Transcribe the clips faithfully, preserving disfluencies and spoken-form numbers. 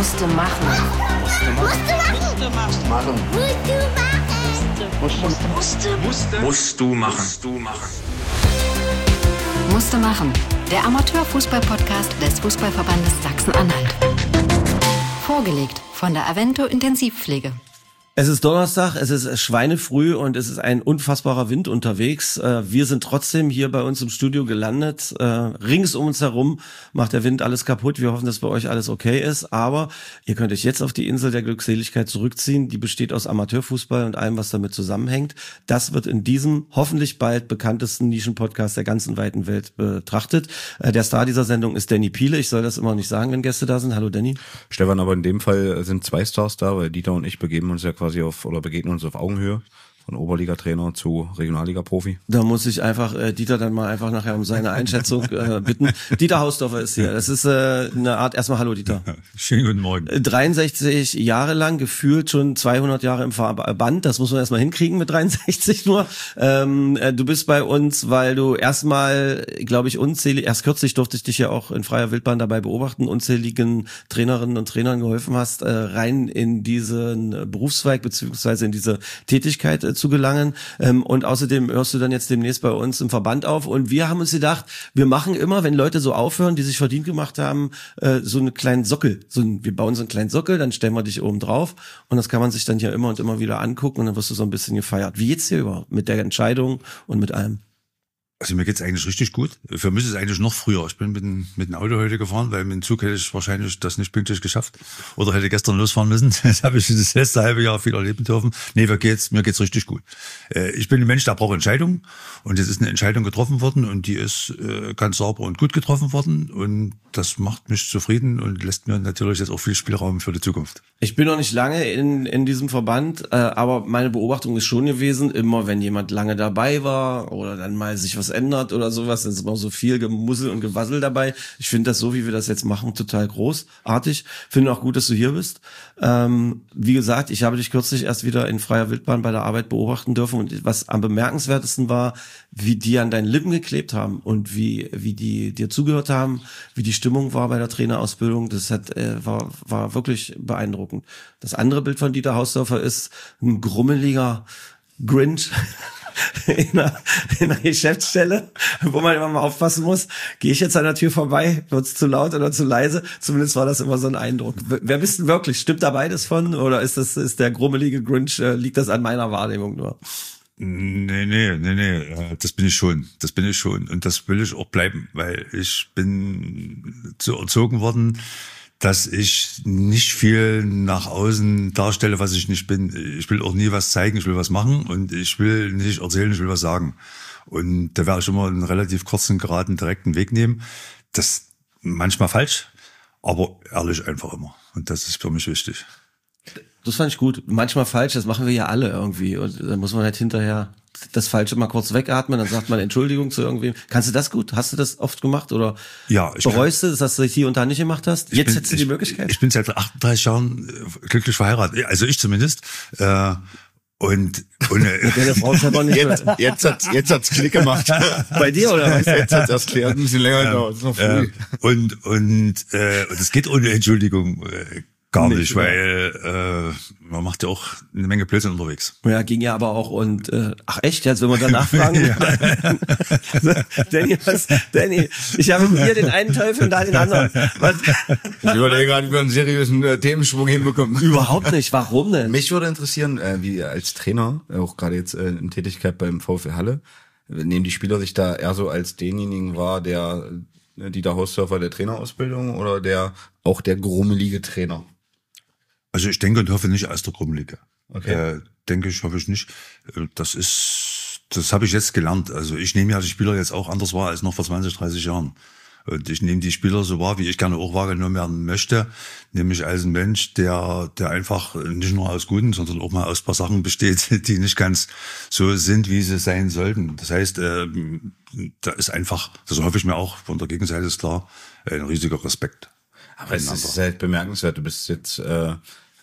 Musste machen. Musste machen. Musste machen. Musste machen. Musste. Musste. Musst du machen. Musst du machen. Musste machen. Der Amateurfußball-Podcast des Fußballverbandes Sachsen-Anhalt. Vorgelegt von der Avento Intensivpflege. Es ist Donnerstag, es ist schweinefrüh und es ist ein unfassbarer Wind unterwegs. Wir sind trotzdem hier bei uns im Studio gelandet. Rings um uns herum macht der Wind alles kaputt. Wir hoffen, dass bei euch alles okay ist. Aber ihr könnt euch jetzt auf die Insel der Glückseligkeit zurückziehen. Die besteht aus Amateurfußball und allem, was damit zusammenhängt. Das wird in diesem hoffentlich bald bekanntesten Nischenpodcast der ganzen weiten Welt betrachtet. Der Star dieser Sendung ist Danny Piele. Ich soll das immer nicht sagen, wenn Gäste da sind. Hallo Danny. Stefan, aber in dem Fall sind zwei Stars da, weil Dieter und ich begeben uns ja quasi auf oder begegnen uns auf Augenhöhe. Von Oberliga-Trainer zu Regionalliga-Profi. Da muss ich einfach äh, Dieter dann mal einfach nachher um seine Einschätzung äh, bitten. Dieter Hausdorfer ist hier. Das ist äh, eine Art, erstmal hallo Dieter. Schönen guten Morgen. dreiundsechzig Jahre lang, gefühlt schon zweihundert Jahre im Verband. Das muss man erstmal hinkriegen mit dreiundsechzig nur. Ähm, äh, du bist bei uns, weil du erstmal, glaube ich, unzählig, erst kürzlich durfte ich dich ja auch in freier Wildbahn dabei beobachten, unzähligen Trainerinnen und Trainern geholfen hast, äh, rein in diesen Berufszweig beziehungsweise in diese Tätigkeit äh, zu gelangen. Ähm, und außerdem hörst du dann jetzt demnächst bei uns im Verband auf. Und wir haben uns gedacht, wir machen immer, wenn Leute so aufhören, die sich verdient gemacht haben, äh, so einen kleinen Sockel. So ein, wir bauen so einen kleinen Sockel, dann stellen wir dich oben drauf. Und das kann man sich dann hier immer und immer wieder angucken. Und dann wirst du so ein bisschen gefeiert. Wie geht's dir überhaupt mit der Entscheidung und mit allem? Also mir geht's eigentlich richtig gut. Für mich ist es eigentlich noch früher. Ich bin mit dem, mit dem Auto heute gefahren, weil mit dem Zug hätte ich wahrscheinlich das nicht pünktlich geschafft. Oder hätte gestern losfahren müssen. Das habe ich das letzte halbe Jahr viel erleben dürfen. Nee, mir geht's, mir geht's richtig gut. Ich bin ein Mensch, der braucht Entscheidungen. Und jetzt ist eine Entscheidung getroffen worden und die ist ganz sauber und gut getroffen worden. Und das macht mich zufrieden und lässt mir natürlich jetzt auch viel Spielraum für die Zukunft. Ich bin noch nicht lange in, in diesem Verband, aber meine Beobachtung ist schon gewesen, immer wenn jemand lange dabei war oder dann mal sich was ändert oder sowas, dann ist immer so viel Gemussel und Gewassel dabei. Ich finde das so, wie wir das jetzt machen, total großartig. Finde auch gut, dass du hier bist. Ähm, wie gesagt, ich habe dich kürzlich erst wieder in freier Wildbahn bei der Arbeit beobachten dürfen und was am bemerkenswertesten war, wie die an deinen Lippen geklebt haben und wie wie die dir zugehört haben, wie die Stimmung war bei der Trainerausbildung. Das hat äh, war war wirklich beeindruckend. Das andere Bild von Dieter Hausdorfer ist ein grummeliger Grinch in einer, in einer Geschäftsstelle, wo man immer mal aufpassen muss, gehe ich jetzt an der Tür vorbei, wird's zu laut oder zu leise? Zumindest war das immer so ein Eindruck. Wer bist denn wirklich? Stimmt da beides von? Oder ist das ist der grummelige Grinch, äh, liegt das an meiner Wahrnehmung nur? Nee, nee, nee, nee, das bin ich schon, das bin ich schon und das will ich auch bleiben, weil ich bin so erzogen worden, dass ich nicht viel nach außen darstelle, was ich nicht bin. Ich will auch nie was zeigen, ich will was machen und ich will nicht erzählen, ich will was sagen. Und da werde ich immer einen relativ kurzen, geraden, direkten Weg nehmen. Das ist manchmal falsch, aber ehrlich einfach immer. Und das ist für mich wichtig. Das fand ich gut. Manchmal falsch, das machen wir ja alle irgendwie. Und dann muss man halt hinterher das Falsche mal kurz wegatmen, dann sagt man Entschuldigung zu irgendwem. Kannst du das gut? Hast du das oft gemacht oder ja, ich bereust du, dass du das hier und da nicht gemacht hast? Jetzt bin, hättest du die ich, Möglichkeit. Ich bin seit achtunddreißig Jahren glücklich verheiratet, also ich zumindest. Äh, und, und der Frau ist aber nicht jetzt, jetzt hat jetzt hat's Klick gemacht. Bei dir oder was? Jetzt hat's erst klärt, ein bisschen länger gedauert. Ähm, äh, und und äh, und es geht ohne Entschuldigung. Äh, Gar nicht, nicht weil äh, man macht ja auch eine Menge Blödsinn unterwegs. Ja, ging ja aber auch und äh, ach echt, jetzt wenn wir danach fragen. Danny, was, Danny, ich habe hier den einen Teufel und da den anderen. Was? Ich überlege gerade, wie wir einen seriösen äh, Themenschwung hinbekommen. Überhaupt nicht, warum denn? Mich würde interessieren, äh, wie als Trainer, auch gerade jetzt äh, in Tätigkeit beim VfL Halle, nehmen die Spieler sich da eher so als denjenigen wahr, der äh, Dieter Hausdorfer der Trainerausbildung oder der auch der grummelige Trainer? Also ich denke und hoffe nicht als der Grummelige. Okay. Äh, denke ich, hoffe ich nicht. Das ist, das habe ich jetzt gelernt. Also ich nehme ja die Spieler jetzt auch anders wahr als noch vor zwanzig, dreißig Jahren. Und ich nehme die Spieler so wahr, wie ich gerne auch wahrgenommen werden möchte. Nämlich als ein Mensch, der, der einfach nicht nur aus Guten, sondern auch mal aus ein paar Sachen besteht, die nicht ganz so sind, wie sie sein sollten. Das heißt, äh, da ist einfach, das hoffe ich mir auch, von der Gegenseite ist klar, ein riesiger Respekt. Aber es ist halt bemerkenswert, du bist jetzt äh,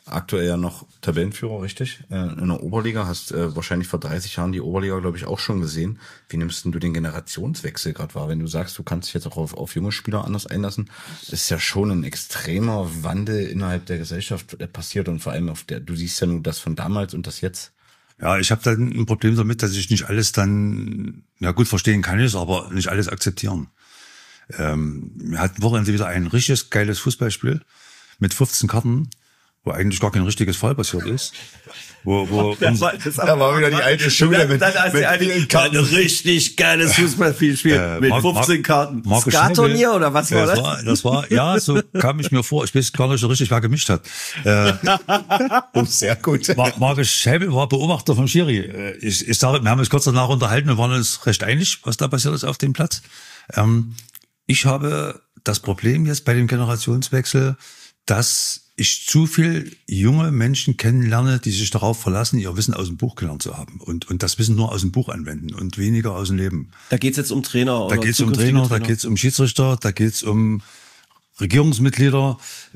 aktuell ja noch Tabellenführer, richtig? Äh, in der Oberliga, hast äh, wahrscheinlich vor dreißig Jahren die Oberliga, glaube ich, auch schon gesehen. Wie nimmst denn du den Generationswechsel gerade wahr? Wenn du sagst, du kannst dich jetzt auch auf, auf junge Spieler anders einlassen, ist ja schon ein extremer Wandel innerhalb der Gesellschaft passiert und vor allem auf der, du siehst ja nur das von damals und das jetzt. Ja, ich habe dann ein Problem damit, dass ich nicht alles dann, ja gut, verstehen kann ich es, aber nicht alles akzeptieren. Ähm, wir hatten Wochenende wieder ein richtiges geiles Fußballspiel mit fünfzehn Karten, wo eigentlich gar kein richtiges Fall passiert ist. Wo, wo das war, das da war wieder die alte Schule mit, dann, dann mit die alte, vielen Karten. Ein richtig geiles Fußballspiel Äh, mit Mark, fünfzehn Karten. Markus Skaturnier Schnebel, oder was war das? das? War, das war, ja, so kam ich mir vor. Ich weiß gar nicht so richtig, wer gemischt hat. Äh, Oh, sehr gut. Mar- Markus Schäbel war Beobachter vom Schiri. Äh, Ich, ich sage, wir haben uns kurz danach unterhalten, wir waren uns recht einig, was da passiert ist auf dem Platz. Ähm, ich habe das Problem jetzt bei dem Generationswechsel, dass ich zu viel junge Menschen kennenlerne, die sich darauf verlassen, ihr Wissen aus dem Buch gelernt zu haben und, und das Wissen nur aus dem Buch anwenden und weniger aus dem Leben. Da geht's jetzt um Trainer oder Da geht's um zukünftige Trainer, da geht's um Schiedsrichter, da geht's um Regierungsmitglieder,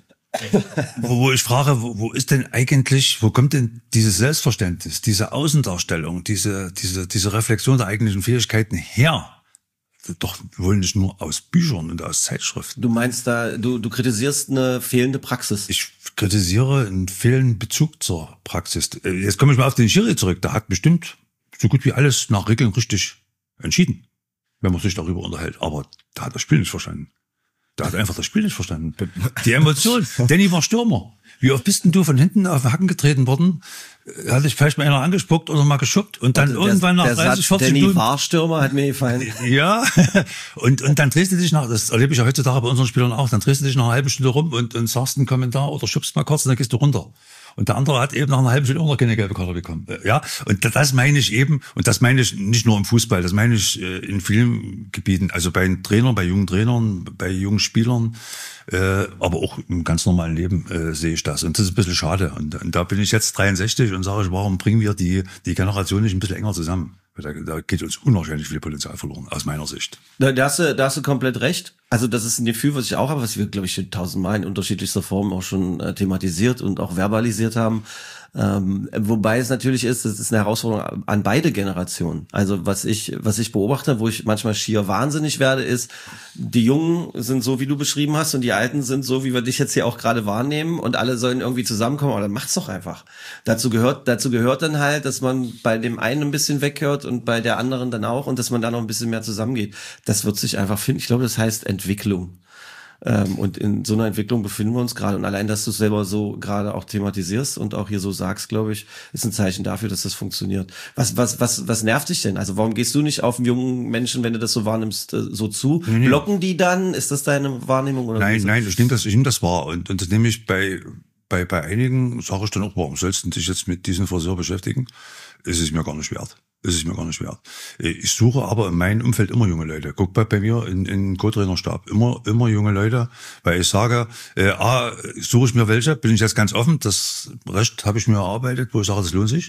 wo, wo ich frage, wo, wo ist denn eigentlich, wo kommt denn dieses Selbstverständnis, diese Außendarstellung, diese, diese, diese Reflexion der eigentlichen Fähigkeiten her? Doch wohl nicht nur aus Büchern und aus Zeitschriften. Du meinst da, du, du kritisierst eine fehlende Praxis. Ich kritisiere einen fehlenden Bezug zur Praxis. Jetzt komme ich mal auf den Schiri zurück. Der hat bestimmt so gut wie alles nach Regeln richtig entschieden, wenn man sich darüber unterhält. Aber der hat das Spiel nicht verstanden. Der hat einfach das Spiel nicht verstanden. Die Emotion. Danny war Stürmer. Wie oft bist denn du von hinten auf den Hacken getreten worden? Hat dich vielleicht mal einer angespuckt oder mal geschubbt und dann der, irgendwann nach der dreißig, Satz, vierzig Danny Minuten. war Stürmer, hat mir gefallen. Ja, und, und dann drehst du dich nach, das erlebe ich ja heutzutage bei unseren Spielern auch, dann drehst du dich nach einer halben Stunde rum und, und sagst einen Kommentar oder schubst mal kurz und dann gehst du runter. Und der andere hat eben nach einer halben Stunde auch noch keine gelbe Karte bekommen. Ja, und das meine ich eben, und das meine ich nicht nur im Fußball, das meine ich in vielen Gebieten, also bei Trainern, bei jungen Trainern, bei jungen Spielern, äh, aber auch im ganz normalen Leben äh, sehe ich das. Und das ist ein bisschen schade. Und, und da bin ich jetzt dreiundsechzig und sage ich, warum bringen wir die, die Generation nicht ein bisschen enger zusammen? Da, da geht uns unwahrscheinlich viel Potenzial verloren, aus meiner Sicht. Da, da, hast du, da hast du komplett recht. Also das ist ein Gefühl, was ich auch habe, was wir, glaube ich, schon tausendmal in unterschiedlichster Form auch schon äh, thematisiert und auch verbalisiert haben. Ähm, wobei es natürlich ist, das ist eine Herausforderung an beide Generationen. Also was ich, was ich beobachte, wo ich manchmal schier wahnsinnig werde, ist, die Jungen sind so, wie du beschrieben hast, und die Alten sind so, wie wir dich jetzt hier auch gerade wahrnehmen, und alle sollen irgendwie zusammenkommen, aber dann macht's doch einfach. Dazu gehört, dazu gehört dann halt, dass man bei dem einen ein bisschen weghört und bei der anderen dann auch, und dass man da noch ein bisschen mehr zusammengeht. Das wird sich einfach finden. Ich glaube, das heißt Entwicklung. Ähm, und in so einer Entwicklung befinden wir uns gerade. Und allein, dass du es selber so gerade auch thematisierst und auch hier so sagst, glaube ich, ist ein Zeichen dafür, dass das funktioniert. Was, was, was, was nervt dich denn? Also warum gehst du nicht auf einen jungen Menschen, wenn du das so wahrnimmst, so zu? Nee, nee. Blocken die dann? Ist das deine Wahrnehmung? Oder Nein, wie? nein, ich nehme das, ich nehme das wahr. Und, und das nehme ich bei, bei, bei einigen, sage ich dann auch, warum sollst du dich jetzt mit diesem Friseur beschäftigen? Ist es mir gar nicht wert. Ist es mir gar nicht wert. Ich suche aber in meinem Umfeld immer junge Leute. Guck bei, bei mir in, in Co-Trainerstab. Immer, immer junge Leute. Weil ich sage, äh, A, suche ich mir welche, bin ich jetzt ganz offen. Das Recht habe ich mir erarbeitet, wo ich sage, das lohnt sich.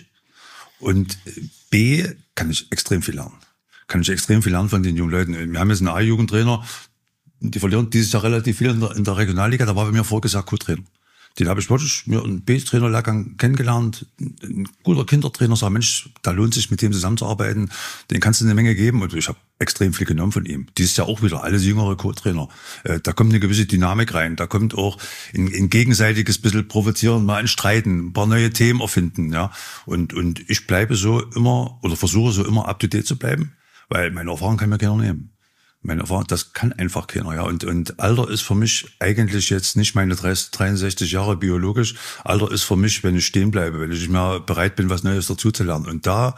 Und B, kann ich extrem viel lernen. Kann ich extrem viel lernen von den jungen Leuten. Wir haben jetzt einen A-Jugendtrainer, die verlieren dieses Jahr relativ viel in der, in der Regionalliga. Da war bei mir vorgesagt Co-Trainer. Den habe ich wirklich mir einen B-Trainer-Lehrgang kennengelernt. Ein guter Kindertrainer, sagt, Mensch, da lohnt sich mit dem zusammenzuarbeiten. Den kannst du eine Menge geben. Und ich habe extrem viel genommen von ihm. Dieses Jahr auch wieder alles jüngere Co-Trainer. Äh, da kommt eine gewisse Dynamik rein. Da kommt auch ein, ein gegenseitiges bisschen provozieren, mal ein Streiten, ein paar neue Themen erfinden. Ja. Und, und ich bleibe so immer oder versuche so immer up to date zu bleiben, weil meine Erfahrung kann mir keiner nehmen. Meine Erfahrung, das kann einfach keiner, ja. Und, und Alter ist für mich eigentlich jetzt nicht meine dreiundsechzig Jahre biologisch. Alter ist für mich, wenn ich stehen bleibe, wenn ich nicht mehr bereit bin, was Neues dazu zu lernen. Und da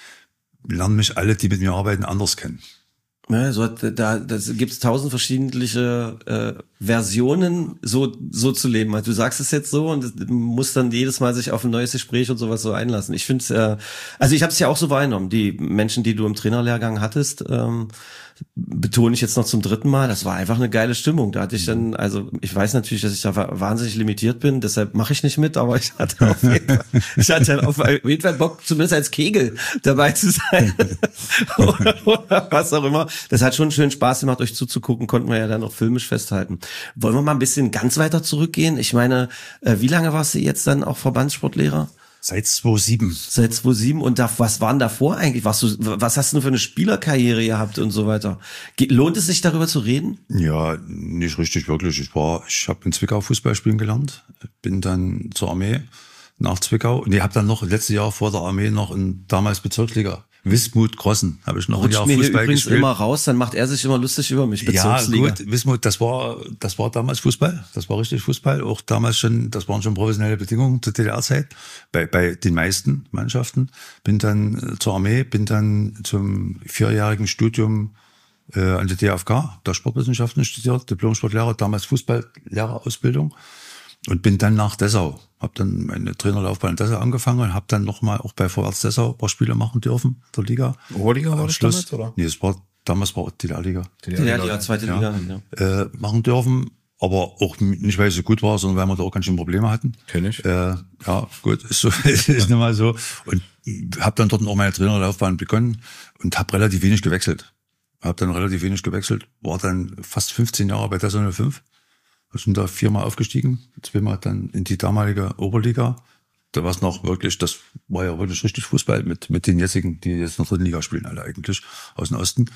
lernen mich alle, die mit mir arbeiten, anders kennen. Ja, so hat, da das gibt's tausend verschiedentliche äh, Versionen, so so zu leben. Also du sagst es jetzt so und du musst dann jedes Mal sich auf ein neues Gespräch und sowas so einlassen. Ich finde es, äh, also ich habe es ja auch so wahrgenommen. Die Menschen, die du im Trainerlehrgang hattest, ähm, betone ich jetzt noch zum dritten Mal, das war einfach eine geile Stimmung. Da hatte ich dann, also ich weiß natürlich, dass ich da wahnsinnig limitiert bin, deshalb mache ich nicht mit, aber ich hatte auf jeden Fall, ich hatte auf jeden Fall Bock, zumindest als Kegel dabei zu sein. oder, oder was auch immer. das hat schon schön Spaß gemacht, euch zuzugucken, konnten wir ja dann auch filmisch festhalten. Wollen wir mal ein bisschen ganz weiter zurückgehen? Ich meine, äh, wie lange warst du jetzt dann auch Verbandsportlehrer? Seit zweitausendsieben. Seit zweitausendsieben. Und da, was waren davor eigentlich? Was, du, was hast du für eine Spielerkarriere gehabt und so weiter? Ge- lohnt es sich, darüber zu reden? Ja, nicht richtig wirklich. Ich war, ich habe in Zwickau Fußball spielen gelernt, bin dann zur Armee nach Zwickau und ich habe dann noch letztes Jahr vor der Armee noch in damals Bezirksliga Wismut Grossen habe ich noch ein Rutscht Jahr mir hier Fußball übrigens gespielt. immer raus, dann macht er sich immer lustig über mich. Bezirksliga. Ja, gut, Wismut, das war, das war damals Fußball. Das war richtig Fußball. Auch damals schon, das waren schon professionelle Bedingungen zur D D R-Zeit. Bei, bei den meisten Mannschaften. Bin dann zur Armee, bin dann zum vierjährigen Studium äh, an der D F K, der Sportwissenschaften studiert, Diplom-Sportlehrer, damals Fußballlehrerausbildung. Und bin dann nach Dessau. Habe dann meine Trainerlaufbahn in Dessau angefangen und habe dann nochmal auch bei Vorwärts Dessau ein paar Spiele machen dürfen, der Liga. Oberliga war Am das Schluss, damals, oder? Nee, es war, damals war D D R-Liga. Ja, die zweite Ja. Liga. Ja. Äh, machen dürfen, aber auch nicht, weil es so gut war, sondern weil wir da auch ganz schön Probleme hatten. Kenn ich. Äh, ja, gut, ist so, ist nun mal so. Und habe dann dort auch meine Trainerlaufbahn begonnen und habe relativ wenig gewechselt. Habe dann relativ wenig gewechselt, war dann fast fünfzehn Jahre bei Dessau null fünf. Wir sind da viermal aufgestiegen, zweimal dann in die damalige Oberliga. Da war es noch wirklich, das war ja wirklich richtig Fußball mit mit den jetzigen, die jetzt in der dritten Liga spielen, alle eigentlich aus dem Osten.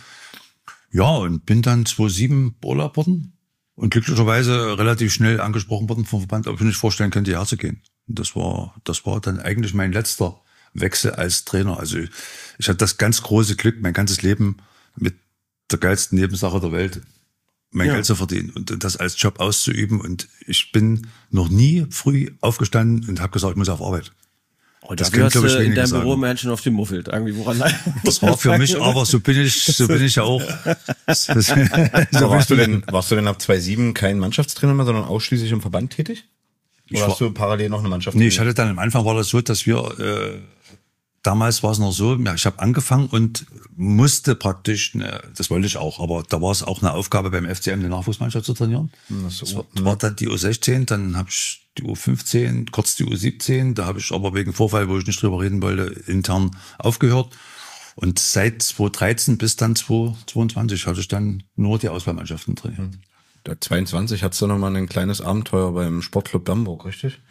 Ja, und bin dann zweitausendsieben Urlaub worden und glücklicherweise relativ schnell angesprochen worden vom Verband, ob ich mir nicht vorstellen könnte, hierher zu gehen. Und das war, das war dann eigentlich mein letzter Wechsel als Trainer. Also ich, ich hatte das ganz große Glück, mein ganzes Leben mit der geilsten Nebensache der Welt mein Ja. Geld zu verdienen und das als Job auszuüben. Und ich bin noch nie früh aufgestanden und habe gesagt, ich muss auf Arbeit. Oh, Das das können, gehörst glaub ich, du in wenige deinem sagen. Büro Menschen auf dem Muffelt. Irgendwie woran Das war für mich, aber so bin ich, so bin ich ja auch. so Aber warst du denn, warst du denn ab zweitausendsieben kein Mannschaftstrainer mehr, sondern ausschließlich im Verband tätig? Oder war- hast du parallel noch eine Mannschaft? Nee, ich hatte dann am Anfang war das so, dass wir, äh, damals war es noch so, ja, ich habe angefangen und musste praktisch, ne, das wollte ich auch, aber da war es auch eine Aufgabe beim F C M, die Nachwuchsmannschaft zu trainieren. so. Das war, war dann die U sechzehn, dann habe ich die U fünfzehn, kurz die U siebzehn, da habe ich aber wegen Vorfall, wo ich nicht drüber reden wollte, intern aufgehört. Und seit zweitausenddreizehn bis dann zweitausendzweiundzwanzig hatte ich dann nur die Auswahlmannschaften trainiert. Der zweiundzwanzig hattest du noch mal ein kleines Abenteuer beim Sportclub Bamberg, richtig?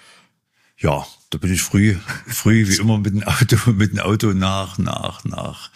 Ja, da bin ich früh, früh wie immer mit dem Auto, mit dem Auto nach, nach, nach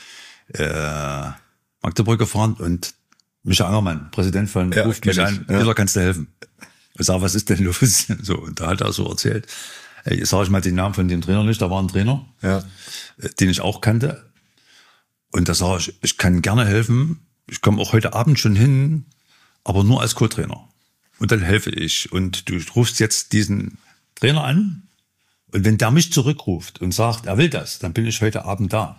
äh, Magdeburg gefahren und Micha Angermann, Präsident von, Ja, ruft kenn mich ich, an, ja. Peter, kannst du helfen? Ich sag, was ist denn los? So, und da hat er so erzählt. Ey, jetzt sage ich mal den Namen von dem Trainer nicht, da war ein Trainer, Ja. äh, den ich auch kannte. Und da sage ich, ich kann gerne helfen, ich komme auch heute Abend schon hin, aber nur als Co-Trainer. Und dann helfe ich. Und du rufst jetzt diesen Trainer an, und wenn der mich zurückruft und sagt, er will das, dann bin ich heute Abend da.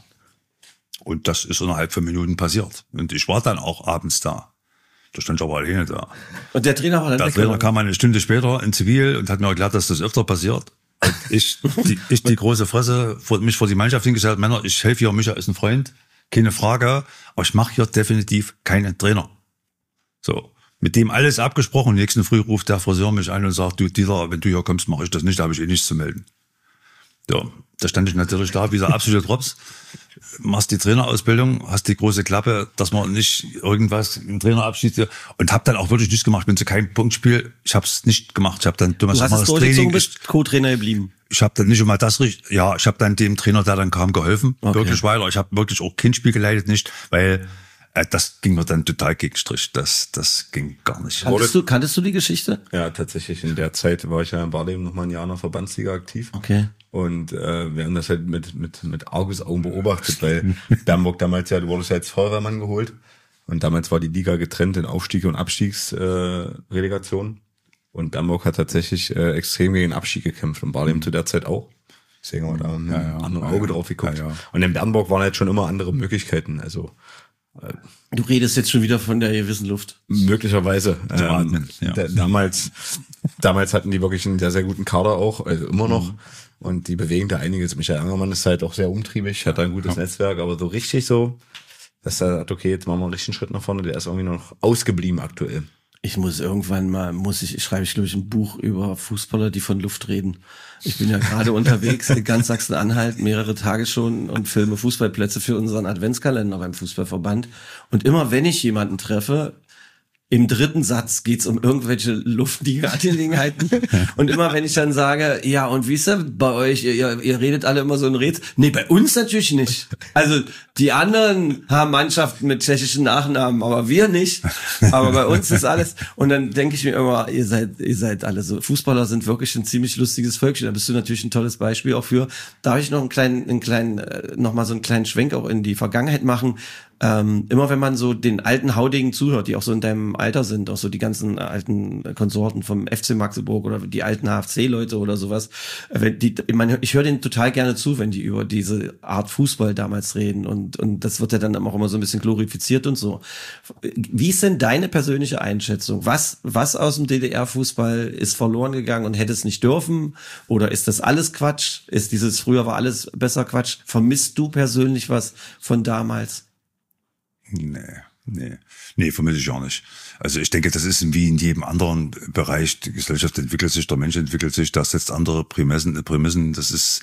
Und das ist innerhalb von Minuten passiert. Und ich war dann auch abends da. Da stand ich aber alleine da. Und der Trainer war dann Der weg, Trainer oder? kam eine Stunde später in Zivil und hat mir erklärt, dass das öfter passiert. Und ich, die, ich die große Fresse, vor, mich vor die Mannschaft hingestellt, Männer, ich helfe hier, Micha ist ein Freund, keine Frage, aber ich mache hier definitiv keinen Trainer. So. Mit dem alles abgesprochen. Nächsten Früh ruft der Friseur mich an und sagt, du Dieter, wenn du hier kommst, mache ich das nicht, da habe ich eh nichts zu melden. Ja, da stand ich natürlich da, wie der absolute Drops. Machst die Trainerausbildung, hast die große Klappe, dass man nicht irgendwas im Trainerabschied und hab dann auch wirklich nichts gemacht. Bin zu keinem Punktspiel. Ich habe es nicht gemacht. Ich habe dann Thomas Du hast mal es das durchgezogen, Training. Ich, bist Co-Trainer geblieben. ich habe dann nicht immer das richtig. Ja, ich habe dann dem Trainer, der dann kam, geholfen. Okay. Wirklich weiter. Ich habe wirklich auch kein Spiel geleitet, nicht, weil äh, das ging mir dann total gegen Strich. Das, das ging gar nicht. Kanntest du, kanntest du die Geschichte? Ja, tatsächlich. In der Zeit war ich ja in Barleben noch mal ein Jahr in der Verbandsliga aktiv. Okay. Und äh, wir haben das halt mit mit mit Argusaugen beobachtet, weil Bamberg damals ja, du wurdest ja als Feuerwehrmann geholt. Und damals war die Liga getrennt in Aufstieg- und Abstiegsrelegation. Äh, Relegation. Und Bamberg hat tatsächlich äh, extrem gegen den Abstieg gekämpft. Und Barleben zu der Zeit auch. Deswegen haben wir da mit Ja, ja. einem anderen Ja, Auge ja. drauf geguckt. Ja, ja. Und in Bamberg waren halt schon immer andere Möglichkeiten. Also Du redest jetzt schon wieder von der gewissen Luft. möglicherweise. Zum Atmen, Ähm, ja. da, damals, damals hatten die wirklich einen sehr, sehr guten Kader auch, also immer noch. Mhm. Und die bewegen da einiges. Michael Angermann ist halt auch sehr umtriebig, hat ein gutes Netzwerk, aber so richtig so, dass er sagt, okay, jetzt machen wir einen richtigen Schritt nach vorne, der ist irgendwie noch ausgeblieben aktuell. Ich muss irgendwann mal, muss ich, schreibe ich glaube ich ein Buch über Fußballer, die von Luft reden. Ich bin ja gerade unterwegs in ganz Sachsen-Anhalt, mehrere Tage schon und filme Fußballplätze für unseren Adventskalender beim Fußballverband. Und immer wenn ich jemanden treffe, im dritten Satz geht's um irgendwelche luftige Angelegenheiten. Und immer wenn ich dann sage, ja, und wie ist das bei euch? Ihr, ihr redet alle immer so ein Rätsel. Nee, bei uns natürlich nicht. Also die anderen haben Mannschaften mit tschechischen Nachnamen, aber wir nicht. Aber bei uns ist alles. Und dann denke ich mir immer, ihr seid, ihr seid alle so. Fußballer sind wirklich ein ziemlich lustiges Völkchen. Da bist du natürlich ein tolles Beispiel auch für. Darf ich noch einen kleinen, einen kleinen, noch mal so einen kleinen Schwenk auch in die Vergangenheit machen? Ähm, immer wenn man so den alten Haudegen zuhört, die auch so in deinem Alter sind, auch so die ganzen alten Konsorten vom F C Magdeburg oder die alten H F C-Leute oder sowas, wenn die, ich, meine, ich höre denen total gerne zu, wenn die über diese Art Fußball damals reden und und das wird ja dann auch immer so ein bisschen glorifiziert und so. Wie ist denn deine persönliche Einschätzung? Was was aus dem D D R-Fußball ist verloren gegangen und hätte es nicht dürfen? Oder ist das alles Quatsch? Ist dieses früher war alles besser Quatsch? Vermisst du persönlich was von damals? Nee, nee, nee, vermisse ich auch nicht. Also ich denke, das ist wie in jedem anderen Bereich. Die Gesellschaft entwickelt sich, der Mensch entwickelt sich, das setzt andere Prämissen, Prämissen. Das ist,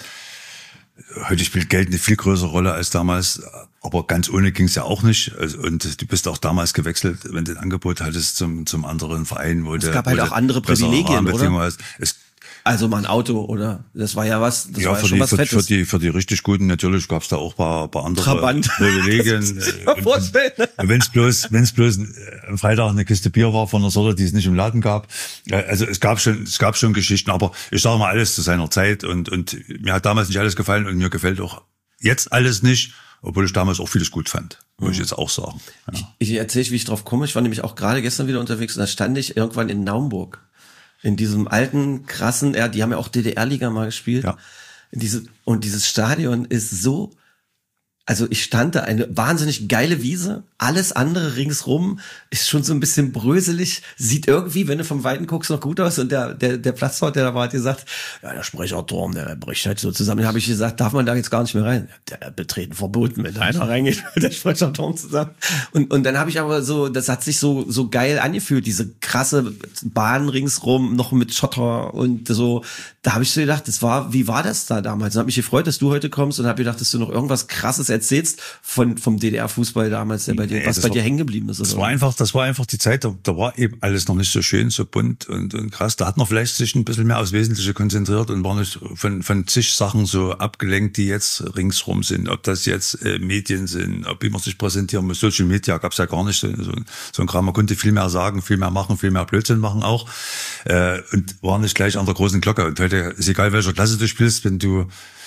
heute spielt Geld eine viel größere Rolle als damals, aber ganz ohne ging es ja auch nicht. Und du bist auch damals gewechselt, wenn du ein Angebot hattest zum, zum anderen Verein, wo es gab halt auch andere Privilegien, oder? Es, Also mal ein Auto, oder? Das war ja was, das ja, war ja für schon die, was für, Fettes. für die, für die richtig Guten natürlich gab's da auch ein paar, paar andere Trabant. Privilegien. Wenn es bloß, wenn es bloß am Freitag eine Kiste Bier war von der Sorte, die es nicht im Laden gab. Also es gab schon, es gab schon Geschichten, aber ich sage mal alles zu seiner Zeit und, und mir hat damals nicht alles gefallen und mir gefällt auch jetzt alles nicht, obwohl ich damals auch vieles gut fand, muss mhm. ich jetzt auch sagen. Ja. Ich, ich erzähle, wie ich drauf komme. Ich war nämlich auch gerade gestern wieder unterwegs und da stand ich irgendwann in Naumburg. In diesem alten, krassen, ja, die haben ja auch D D R-Liga mal gespielt. Ja. In diese, und dieses Stadion ist so, also ich stand da, eine wahnsinnig geile Wiese, alles andere ringsrum ist schon so ein bisschen bröselig, sieht irgendwie, wenn du vom Weiten guckst, noch gut aus und der der der Platzwart, der da war, hat gesagt, ja, der Sprecherturm, der bricht halt so zusammen. Dann habe ich gesagt, darf man da jetzt gar nicht mehr rein? Der betreten verboten, wenn einer reingeht, der Sprecherturm zusammen. Und und dann habe ich aber so, das hat sich so so geil angefühlt, diese krasse Bahn ringsrum, noch mit Schotter und so. Da habe ich so gedacht, das war, wie war das da damals? Und habe mich gefreut, dass du heute kommst und habe gedacht, dass du noch irgendwas Krasses erzählst von vom D D R-Fußball damals, der bei dir, nee, was bei war, dir hängen geblieben ist. Das oder? war einfach, das war einfach die Zeit, da, da war eben alles noch nicht so schön, so bunt und, und krass. Da hat man vielleicht sich ein bisschen mehr aufs Wesentliche konzentriert und war nicht von, von zig Sachen so abgelenkt, die jetzt ringsrum sind. Ob das jetzt äh, Medien sind, ob wie man sich präsentieren muss. Social Media gab's ja gar nicht so, so, so ein Kram. Man konnte viel mehr sagen, viel mehr machen, viel mehr Blödsinn machen auch. Äh, und war nicht gleich an der großen Glocke. Und heute ist egal, welcher Klasse du spielst, wenn du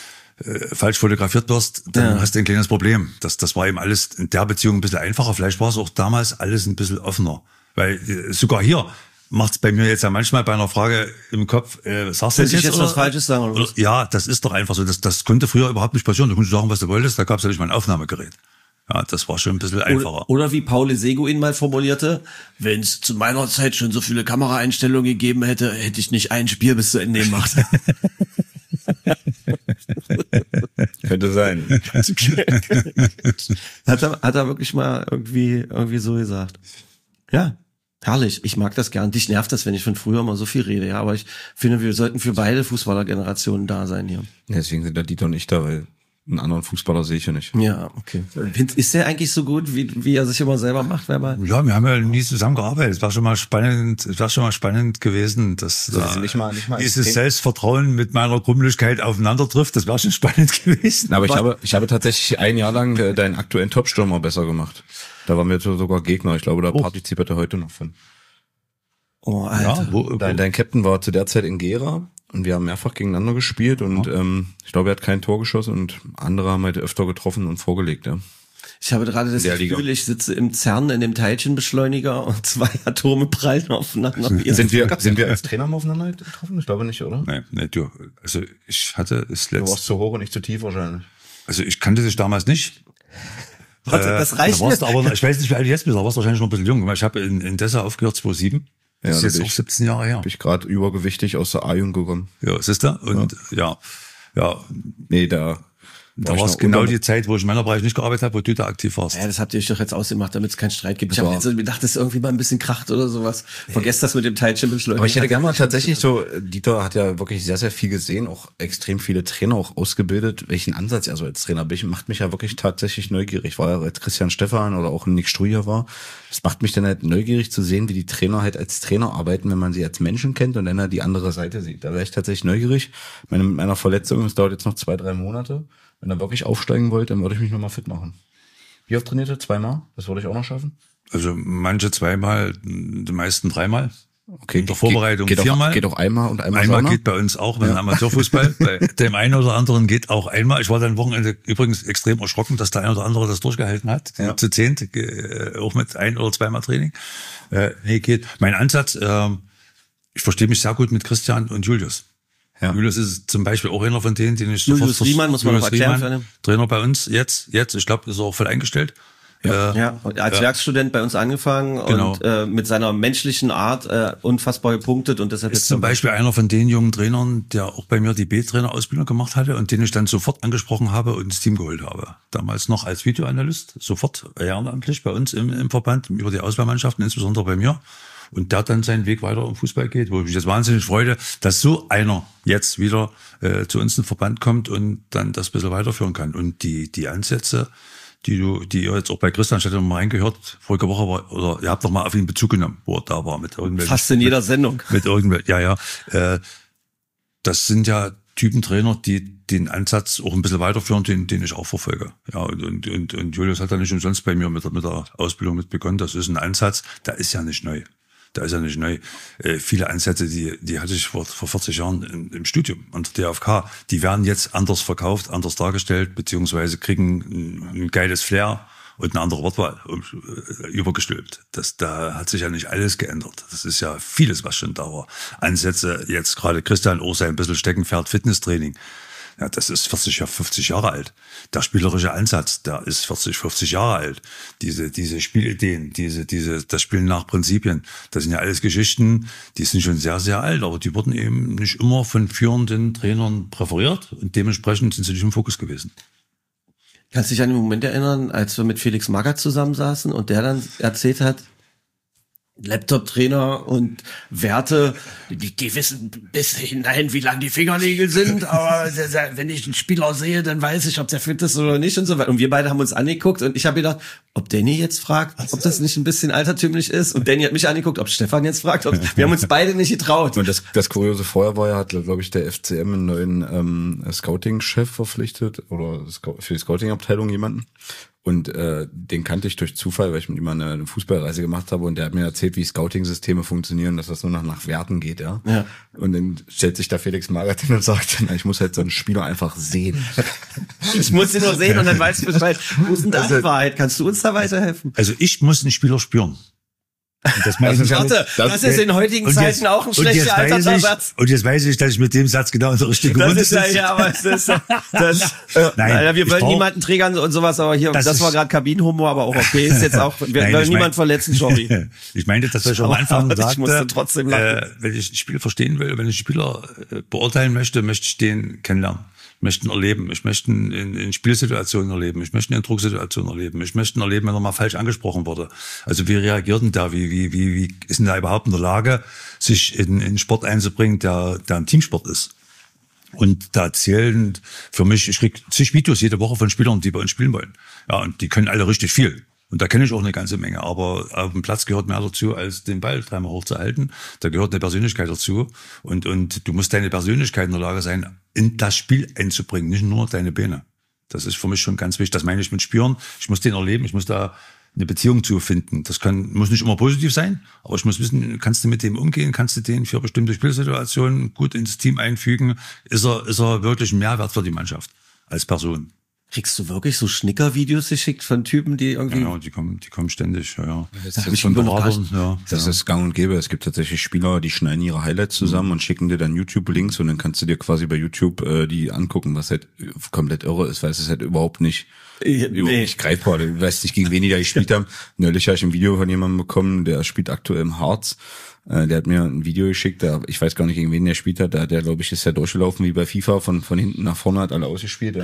Äh, falsch fotografiert wirst, dann ja. hast du ein kleines Problem. Das, das war eben alles in der Beziehung ein bisschen einfacher. Vielleicht war es auch damals alles ein bisschen offener. Weil äh, sogar hier macht's bei mir jetzt ja manchmal bei einer Frage im Kopf, äh, sagst du jetzt, jetzt, jetzt oder, was Falsches sagen? Oder? Oder, ja, das ist doch einfach so. Das, das konnte früher überhaupt nicht passieren. Du konntest sagen, was du wolltest. Da gab's ja nicht mal ein Aufnahmegerät. Ja, das war schon ein bisschen einfacher. Oder, oder wie Paul Seguin mal formulierte, wenn es zu meiner Zeit schon so viele Kameraeinstellungen gegeben hätte, hätte ich nicht ein Spiel bis zu Ende gemacht. Könnte sein. hat, er, hat er wirklich mal irgendwie irgendwie so gesagt. Ja, herrlich. Ich mag das gern. Dich nervt das, wenn ich von früher mal so viel rede. Ja, aber ich finde, wir sollten für beide Fußballergenerationen da sein hier. Ja, deswegen sind der Dieter und ich da, weil einen anderen Fußballer sehe ich ja nicht. Ja, okay. Ist der eigentlich so gut, wie, wie er sich immer selber macht? Wenn man ja, wir haben ja nie zusammengearbeitet. Es war schon mal spannend, es war schon mal spannend gewesen, dass also da nicht mal, nicht mal dieses Selbstvertrauen mit meiner Krummeligkeit aufeinander trifft. Das war schon spannend gewesen. Aber ich habe, ich habe tatsächlich ein Jahr lang deinen aktuellen Topstürmer besser gemacht. Da waren wir sogar Gegner. Ich glaube, da oh. partizipiert er heute noch von. Oh, Alter. Ja, wo, wo? Dein, dein Captain war zu der Zeit in Gera. Und wir haben mehrfach gegeneinander gespielt und ja. ähm, ich glaube, er hat kein Tor geschossen und andere haben halt öfter getroffen und vorgelegt, ja. Ich habe gerade das Gefühl, Liga. Ich sitze im CERN in dem Teilchenbeschleuniger und zwei Atome prallen aufeinander. sind wir sind wir als Trainer mal aufeinander getroffen? Ich glaube nicht, oder? Nein, nee, du, also ich hatte es letztes... Du warst zu hoch und nicht zu tief wahrscheinlich. Also ich kannte dich damals nicht. Warte, äh, das reicht da warst aber, ich weiß nicht, wie alt du jetzt bist, da warst du wahrscheinlich noch ein bisschen jung. Ich habe in, in Dessau aufgehört, zweitausendsieben. Das ja, ist jetzt auch siebzehn Jahre her. Bin ich gerade übergewichtig aus der A-Jugend gekommen. Ja, siehst du? Und ja. ja, ja. Nee, da Da war es genau die Zeit, wo ich im Männerbereich nicht gearbeitet habe, wo du da aktiv warst. Ja, das habt ihr euch doch jetzt ausgemacht, damit es keinen Streit gibt. Ich Das habe war- jetzt gedacht, das ist irgendwie mal ein bisschen kracht oder sowas. Vergesst das mit dem Teilchen beschleunigen. Aber ich hätte gerne mal tatsächlich so, Dieter hat ja wirklich sehr, sehr viel gesehen, auch extrem viele Trainer auch ausgebildet, welchen Ansatz er so als Trainer bin, macht mich ja wirklich tatsächlich neugierig, weil er als Christian Stephan oder auch Nick Struyer war. Das macht mich dann halt neugierig zu sehen, wie die Trainer halt als Trainer arbeiten, wenn man sie als Menschen kennt und dann halt die andere Seite sieht. Da wäre ich tatsächlich neugierig. Meine, mit meiner Verletzung, es dauert jetzt noch zwei, drei Monate. Wenn er wirklich aufsteigen wollte, dann würde ich mich nochmal fit machen. Wie oft trainiert er? Zweimal? Das würde ich auch noch schaffen. Also manche zweimal, die meisten dreimal. Okay, In der Vorbereitung geht, geht viermal. Auch, geht auch einmal und einmal Einmal Sauna? geht bei uns auch, wenn ja. Amateurfußball. Bei dem einen oder anderen geht auch einmal. Ich war dann Wochenende übrigens extrem erschrocken, dass der ein oder andere das durchgehalten hat. Ja. Zu zehnt, äh, auch mit ein oder zweimal Training. Äh, nee, geht. Mein Ansatz, äh, ich verstehe mich sehr gut mit Christian und Julius. Ja. Julius ist zum Beispiel auch einer von denen, den ich sofort... Julius Riemann, muss man noch erklären. Riemann, Trainer bei uns jetzt, jetzt. Ich glaube, ist er auch voll eingestellt. Ja, äh, ja. Und als ja. Werkstudent bei uns angefangen genau. und äh, mit seiner menschlichen Art äh, unfassbar gepunktet. Und deshalb ist zum Beispiel einer von den jungen Trainern, der auch bei mir die B-Trainer-Ausbildung gemacht hatte und den ich dann sofort angesprochen habe und ins Team geholt habe. Damals noch als Videoanalyst, sofort ehrenamtlich bei uns im, im Verband, über die Auswahlmannschaften, insbesondere bei mir. Und der dann seinen Weg weiter im Fußball geht, wo ich mich jetzt wahnsinnig freue, dass so einer jetzt wieder äh, zu uns in den Verband kommt und dann das ein bisschen weiterführen kann. Und die die Ansätze, die du, die ihr jetzt auch bei Christian, ich hatte mal reingehört, vorige Woche war, oder ihr habt doch mal auf ihn Bezug genommen, wo er da war mit irgendwelchen. Fast in jeder mit, Sendung. Mit irgendwelchen, ja, ja. Äh, das sind ja Typentrainer, die den Ansatz auch ein bisschen weiterführen, den, den ich auch verfolge. Ja, und, und, und Julius hat ja nicht umsonst bei mir mit, mit der Ausbildung mit begonnen. Das ist ein Ansatz, der ist ja nicht neu. Da ist ja nicht neu. Äh, viele Ansätze, die, die hatte ich vor, vor vierzig Jahren im, im Studium unter D F K. Die werden jetzt anders verkauft, anders dargestellt, beziehungsweise kriegen ein, ein geiles Flair und eine andere Wortwahl äh, übergestülpt. Das, da hat sich ja nicht alles geändert. Das ist ja vieles, was schon da war. Ansätze, jetzt gerade Christian auch sein bisschen Steckenpferd Fitnesstraining. Ja, das ist vierzig, fünfzig Jahre alt. Der spielerische Ansatz, der ist vierzig, fünfzig Jahre alt. Diese, diese Spielideen, diese, diese, das Spielen nach Prinzipien, das sind ja alles Geschichten, die sind schon sehr, sehr alt, aber die wurden eben nicht immer von führenden Trainern präferiert und dementsprechend sind sie nicht im Fokus gewesen. Kannst du dich an den Moment erinnern, als wir mit Felix Magath zusammensaßen und der dann erzählt hat, Laptop-Trainer und Werte, die, die wissen bis hinein, wie lang die Fingernägel sind, aber wenn ich einen Spieler sehe, dann weiß ich, ob der fit ist oder nicht und so weiter. Und wir beide haben uns angeguckt und ich habe gedacht, ob Danny jetzt fragt, ob das nicht ein bisschen altertümlich ist. Und Danny hat mich angeguckt, ob Stefan jetzt fragt. Ob, wir haben uns beide nicht getraut. Und das, das Kuriose vorher war ja, hat, glaube ich, der F C M einen neuen ähm, Scouting-Chef verpflichtet oder für die Scouting-Abteilung jemanden. Und äh, den kannte ich durch Zufall, weil ich mit ihm eine, eine Fußballreise gemacht habe und der hat mir erzählt, wie Scouting-Systeme funktionieren, dass das nur noch nach Werten geht, ja. ja. Und dann stellt sich da Felix Magath hin und sagt, na, ich muss halt so einen Spieler einfach sehen. Ich muss ihn nur sehen und dann weißt du Bescheid. Wo ist denn da die Wahrheit? Kannst du uns da weiterhelfen? Also ich muss einen Spieler spüren. Und das meine ich Warte, das, das ist in heutigen Zeiten jetzt, auch ein schlechter Altersersatz. Und jetzt weiß ich, dass ich mit dem Satz genau in der richtigen Runde sitze. Das ist ja, ja, aber das ist, das, äh, Nein, wir wollen brauch, niemanden triggern und sowas, aber hier, das, das war gerade Kabinenhumor, aber auch okay, ist jetzt auch, wir Nein, wollen niemanden mein, verletzen, sorry. Ich meinte, dass ich am Anfang sagte, ich musste trotzdem lachen. Äh, wenn ich ein Spiel verstehen will, wenn ich einen Spieler äh, beurteilen möchte, möchte ich den kennenlernen. Ich möchte ihn erleben, ich möchte ihn in, in Spielsituationen erleben, ich möchte ihn in Drucksituationen erleben, ich möchte ihn erleben, wenn er mal falsch angesprochen wurde. Also wie reagiert denn da, wie, wie, wie, wie ist denn da überhaupt in der Lage, sich in, in Sport einzubringen, der, der ein Teamsport ist? Und da zählen für mich, ich krieg zig Videos jede Woche von Spielern, die bei uns spielen wollen. Ja, und die können alle richtig viel. Und da kenne ich auch eine ganze Menge. Aber auf dem Platz gehört mehr dazu, als den Ball dreimal hochzuhalten. Da gehört eine Persönlichkeit dazu. Und, und du musst deine Persönlichkeit in der Lage sein, in das Spiel einzubringen, nicht nur deine Beine. Das ist für mich schon ganz wichtig. Das meine ich mit Spüren. Ich muss den erleben. Ich muss da eine Beziehung zu finden. Das kann, muss nicht immer positiv sein, aber ich muss wissen, kannst du mit dem umgehen? Kannst du den für bestimmte Spielsituationen gut ins Team einfügen? Ist er, ist er wirklich ein Mehrwert für die Mannschaft als Person? Kriegst du wirklich so Schnicker-Videos geschickt von Typen, die irgendwie... Ja, ja, die kommen, die kommen ständig, ja, ja. Das, das, ist, von Beratern, ja. Das ja. ist gang und gäbe. Es gibt tatsächlich Spieler, die schneiden ihre Highlights zusammen mhm. und schicken dir dann YouTube-Links und dann kannst du dir quasi bei YouTube äh, die angucken, was halt komplett irre ist, weil es ist halt überhaupt nicht, nee. überhaupt nicht greifbar. Du weißt nicht, gegen wen die da gespielt haben. Neulich habe ich ein Video von jemandem bekommen, der spielt aktuell im Harz. Äh, der hat mir ein Video geschickt, der, ich weiß gar nicht, gegen wen der spielt hat. Da hat der, glaube ich, ist ja durchgelaufen wie bei FIFA, von von hinten nach vorne hat alle ausgespielt, ja.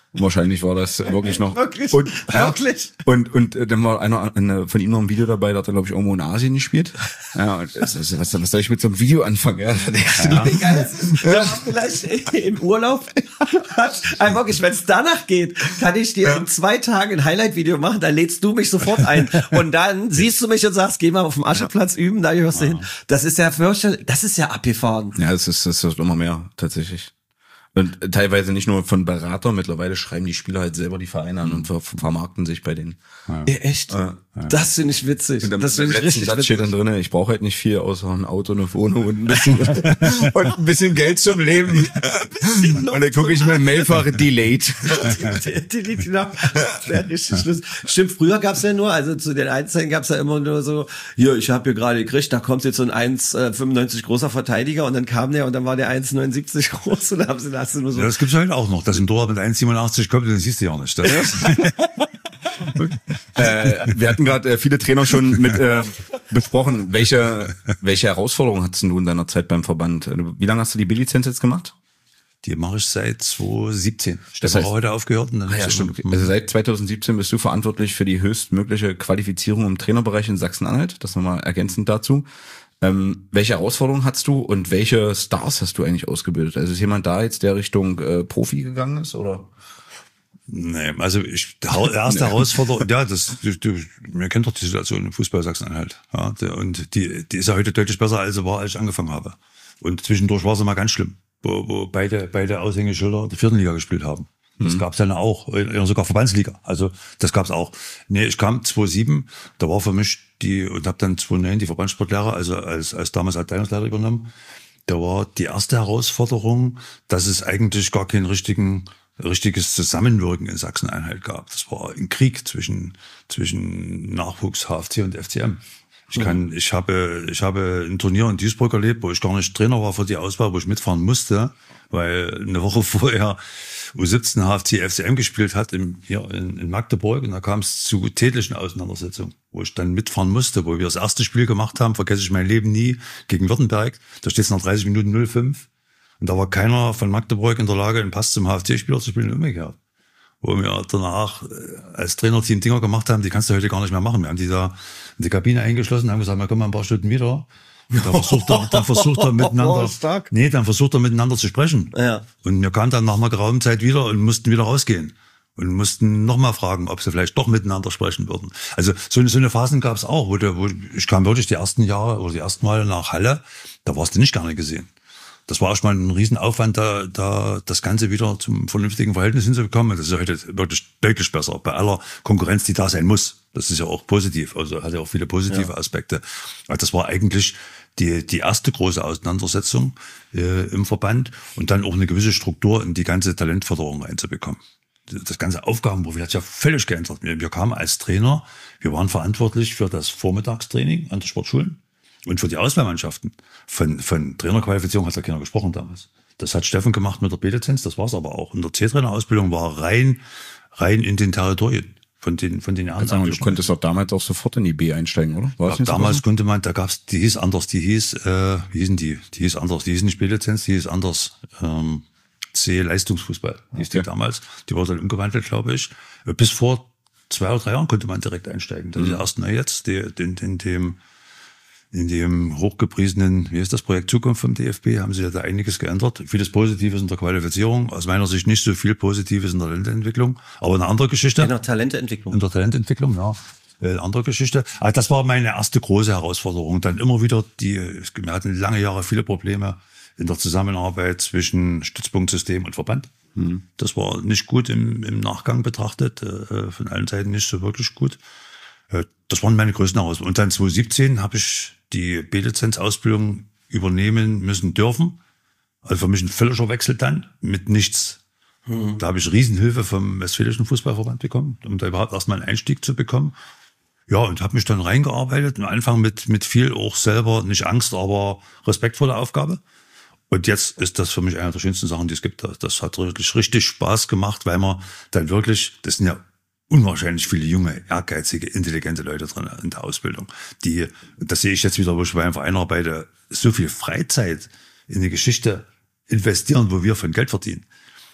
Wahrscheinlich war das wirklich noch. Wirklich? Und, ja, Wirklich? Und, und äh, dann war einer eine, von ihm noch ein Video dabei, da hat er, glaube ich, irgendwo in Asien gespielt. Ja, und das, das, was, was soll ich mit so einem Video anfangen? Ja, ja. Ja, vielleicht im Urlaub. Einfach wirklich, wenn es danach geht, kann ich dir Ja. in zwei Tagen ein Highlight-Video machen, dann lädst du mich sofort ein. Und dann siehst du mich und sagst, geh mal auf dem Ascheplatz üben, da gehörst du hin. Das ist ja fürchterlich, das ist ja abgefahren. Ja, das ist, das ist immer mehr, tatsächlich. Und teilweise nicht nur von Berater, mittlerweile schreiben die Spieler halt selber die Vereine an und ver vermarkten sich bei denen. Ja, echt? Ja. Das finde ich witzig. Und Das finde ich richtig Satz witzig. steht dann drin, ich brauche halt nicht viel, außer ein Auto, eine Wohnung und ein bisschen, und ein bisschen Geld zum Leben. Und dann gucke ich mir Mailfach delayed. Die liegt noch. Das wäre richtig schlimm. Stimmt, früher gab's ja nur, also zu den Einzelnen gab's ja immer nur so, hier, ich habe hier gerade gekriegt, da kommt jetzt so ein eins Komma fünfundneunzig großer Verteidiger und dann kam der und dann war der eins Komma neunundsiebzig groß und da haben sie da hast du nur so. Ja, das gibt's heute auch noch, dass ein Tor mit eins Komma siebenundachtzig kommt, den siehst du ja nicht. Das äh, wir hatten gerade äh, viele Trainer schon mit äh, besprochen. Welche, welche Herausforderungen hattest du in deiner Zeit beim Verband? Wie lange hast du die B-Lizenz jetzt gemacht? Die mache ich seit zweitausendsiebzehn. Das Stefan heißt- war heute aufgehört. Und dann Ah ja, ist stimmt. immer- Also seit zweitausendsiebzehn bist du verantwortlich für die höchstmögliche Qualifizierung im Trainerbereich in Sachsen-Anhalt. Das nochmal ergänzend dazu. Ähm, welche Herausforderungen hast du und welche Stars hast du eigentlich ausgebildet? Also ist jemand da jetzt, der Richtung äh, Profi gegangen ist, oder? Nee, also ich, die hau- erste Herausforderung, ja, das, du, du, mir kennt doch die Situation im Fußball Sachsen-Anhalt. Ja, der, und die, die ist ja heute deutlich besser, als sie war, als ich angefangen habe. Und zwischendurch war sie mal ganz schlimm, wo, wo beide, beide Aushängeschilder der vierten Liga gespielt haben. Das Mhm. gab's dann auch, ja, sogar Verbandsliga. Also das gab's auch. Nee, ich kam zweitausendsieben, da war für mich die, und habe dann zweitausendneun die Verbandssportlehre, also als, als damals Abteilungsleiter übernommen. Da war die erste Herausforderung, dass es eigentlich gar keinen richtigen richtiges Zusammenwirken in Sachsen-Anhalt gab. Das war ein Krieg zwischen zwischen Nachwuchs, H F C und F C M. Ich kann, ich habe, ich habe ein Turnier in Duisburg erlebt, wo ich gar nicht Trainer war für die Auswahl, wo ich mitfahren musste, weil eine Woche vorher U siebzehn H F C F C M gespielt hat im, hier in, in Magdeburg, und da kam es zu tätlichen Auseinandersetzungen, wo ich dann mitfahren musste, wo wir das erste Spiel gemacht haben, vergesse ich mein Leben nie, gegen Württemberg. Da steht es nach dreißig Minuten null fünf. Und da war keiner von Magdeburg in der Lage, einen Pass zum H F C-Spieler zu spielen, umgekehrt. Wo wir danach äh, als Trainerteam Dinger gemacht haben, die kannst du heute gar nicht mehr machen. Wir haben die da in die Kabine eingeschlossen, haben gesagt, wir kommen mal ein paar Stunden wieder. Und dann versucht er, dann versucht er miteinander, Stark. nee, dann versucht er miteinander zu sprechen. Ja. Und wir kamen dann nach einer geraumen Zeit wieder und mussten wieder rausgehen. Und mussten nochmal fragen, ob sie vielleicht doch miteinander sprechen würden. Also so eine, so eine Phasen gab es auch, wo, der, wo ich kam wirklich die ersten Jahre oder die ersten Male nach Halle, da warst du nicht gerne gesehen. Das war erstmal ein Riesenaufwand, da, da das Ganze wieder zum vernünftigen Verhältnis hinzubekommen. Das ist ja heute wirklich deutlich besser, bei aller Konkurrenz, die da sein muss. Das ist ja auch positiv, also hat ja auch viele positive ja. Aspekte. Also das war eigentlich die, die erste große Auseinandersetzung äh, im Verband, und dann auch eine gewisse Struktur in die ganze Talentförderung reinzubekommen. Das ganze Aufgabenprofil hat sich ja völlig geändert. Wir, wir kamen als Trainer, wir waren verantwortlich für das Vormittagstraining an der Sportschulen und für die Auswahlmannschaften. Von, von Trainerqualifizierung hat ja keiner gesprochen damals. Das hat Steffen gemacht mit der B-Lizenz, das war's aber auch. Und der C-Trainer-Ausbildung war rein, rein in den Territorien von den, von den Also, du konntest doch damals auch sofort in die B einsteigen, oder? War das ja, nicht so? damals konnte man, da gab's, die hieß anders, die hieß, äh, wie hießen die? Die hieß anders, die hieß nicht B-Lizenz, die hieß anders, ähm, C-Leistungsfußball, hieß die Okay. damals. Die wurde dann umgewandelt, glaube ich. Bis vor zwei oder drei Jahren konnte man direkt einsteigen. Das ist erst neu jetzt, die, in, in dem, in dem hochgepriesenen, wie ist das Projekt Zukunft vom D F B, haben sie ja da einiges geändert. Vieles Positives in der Qualifizierung, aus meiner Sicht nicht so viel Positives in der Talententwicklung, aber eine andere Geschichte. In der Talenteentwicklung. In der Talententwicklung, ja. Äh, andere Geschichte. Aber das war meine erste große Herausforderung. Dann immer wieder die, wir hatten lange Jahre viele Probleme in der Zusammenarbeit zwischen Stützpunktsystem und Verband. Mhm. Das war nicht gut im, im Nachgang betrachtet, äh, von allen Seiten nicht so wirklich gut. Äh, das waren meine größten Herausforderungen. Und dann zwanzig siebzehn habe ich die B-Lizenz-Ausbildung übernehmen müssen dürfen. Also für mich ein völliger Wechsel dann, mit nichts. Mhm. Da habe ich Riesenhilfe vom Westfälischen Fußballverband bekommen, um da überhaupt erstmal einen Einstieg zu bekommen. Ja, und habe mich dann reingearbeitet. Am Anfang mit mit viel auch selber, nicht Angst, aber Respekt vor der Aufgabe. Und jetzt ist das für mich eine der schönsten Sachen, die es gibt. Das hat wirklich richtig Spaß gemacht, weil man dann wirklich, das sind ja unwahrscheinlich viele junge, ehrgeizige, intelligente Leute drin in der Ausbildung. Die, das sehe ich jetzt wieder, wo ich bei einem Verein arbeite, so viel Freizeit in die Geschichte investieren, wo wir von Geld verdienen.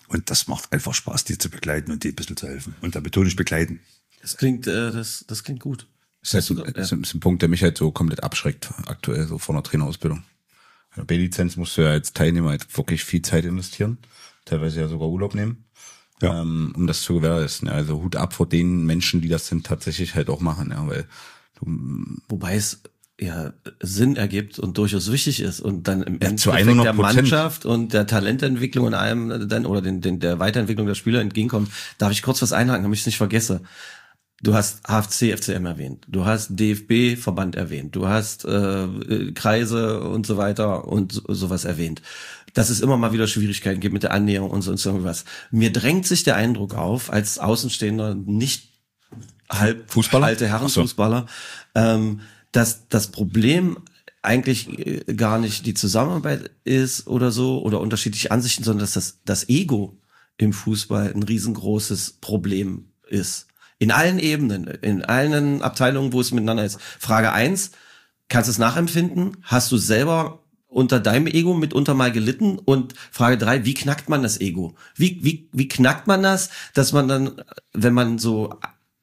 Und das macht einfach Spaß, die zu begleiten und die ein bisschen zu helfen. Und da betone ich begleiten. Das klingt, äh, das, das klingt gut. Das ist, halt, das ist ein Punkt, der mich halt so komplett abschreckt, aktuell, so vor einer Trainerausbildung. Bei der B-Lizenz musst du ja als Teilnehmer halt wirklich viel Zeit investieren, teilweise ja sogar Urlaub nehmen, ja. ähm, um das zu gewährleisten. Ja, also Hut ab vor den Menschen, die das dann tatsächlich halt auch machen, ja, weil du, wobei es ja Sinn ergibt und durchaus wichtig ist und dann im ja, Endeffekt der Mannschaft und der Talententwicklung und allem dann oder den, den der Weiterentwicklung der Spieler entgegenkommt. Darf ich kurz was einhaken, damit ich es nicht vergesse? Du hast H F C, F C M erwähnt, du hast D F B-Verband erwähnt, du hast äh, Kreise und so weiter und so, sowas erwähnt. Dass es immer mal wieder Schwierigkeiten gibt mit der Annäherung und so und so irgendwas. Mir drängt sich der Eindruck auf, als Außenstehender, nicht halb Fußballer? alte Herrenfußballer, so. ähm, dass das Problem eigentlich gar nicht die Zusammenarbeit ist oder so oder unterschiedliche Ansichten, sondern dass das, das Ego im Fußball ein riesengroßes Problem ist. In allen Ebenen, in allen Abteilungen, wo es miteinander ist. Frage eins, kannst du es nachempfinden? Hast du selber unter deinem Ego mitunter mal gelitten? Und Frage drei, wie knackt man das Ego? Wie, wie, wie knackt man das, dass man dann, wenn man so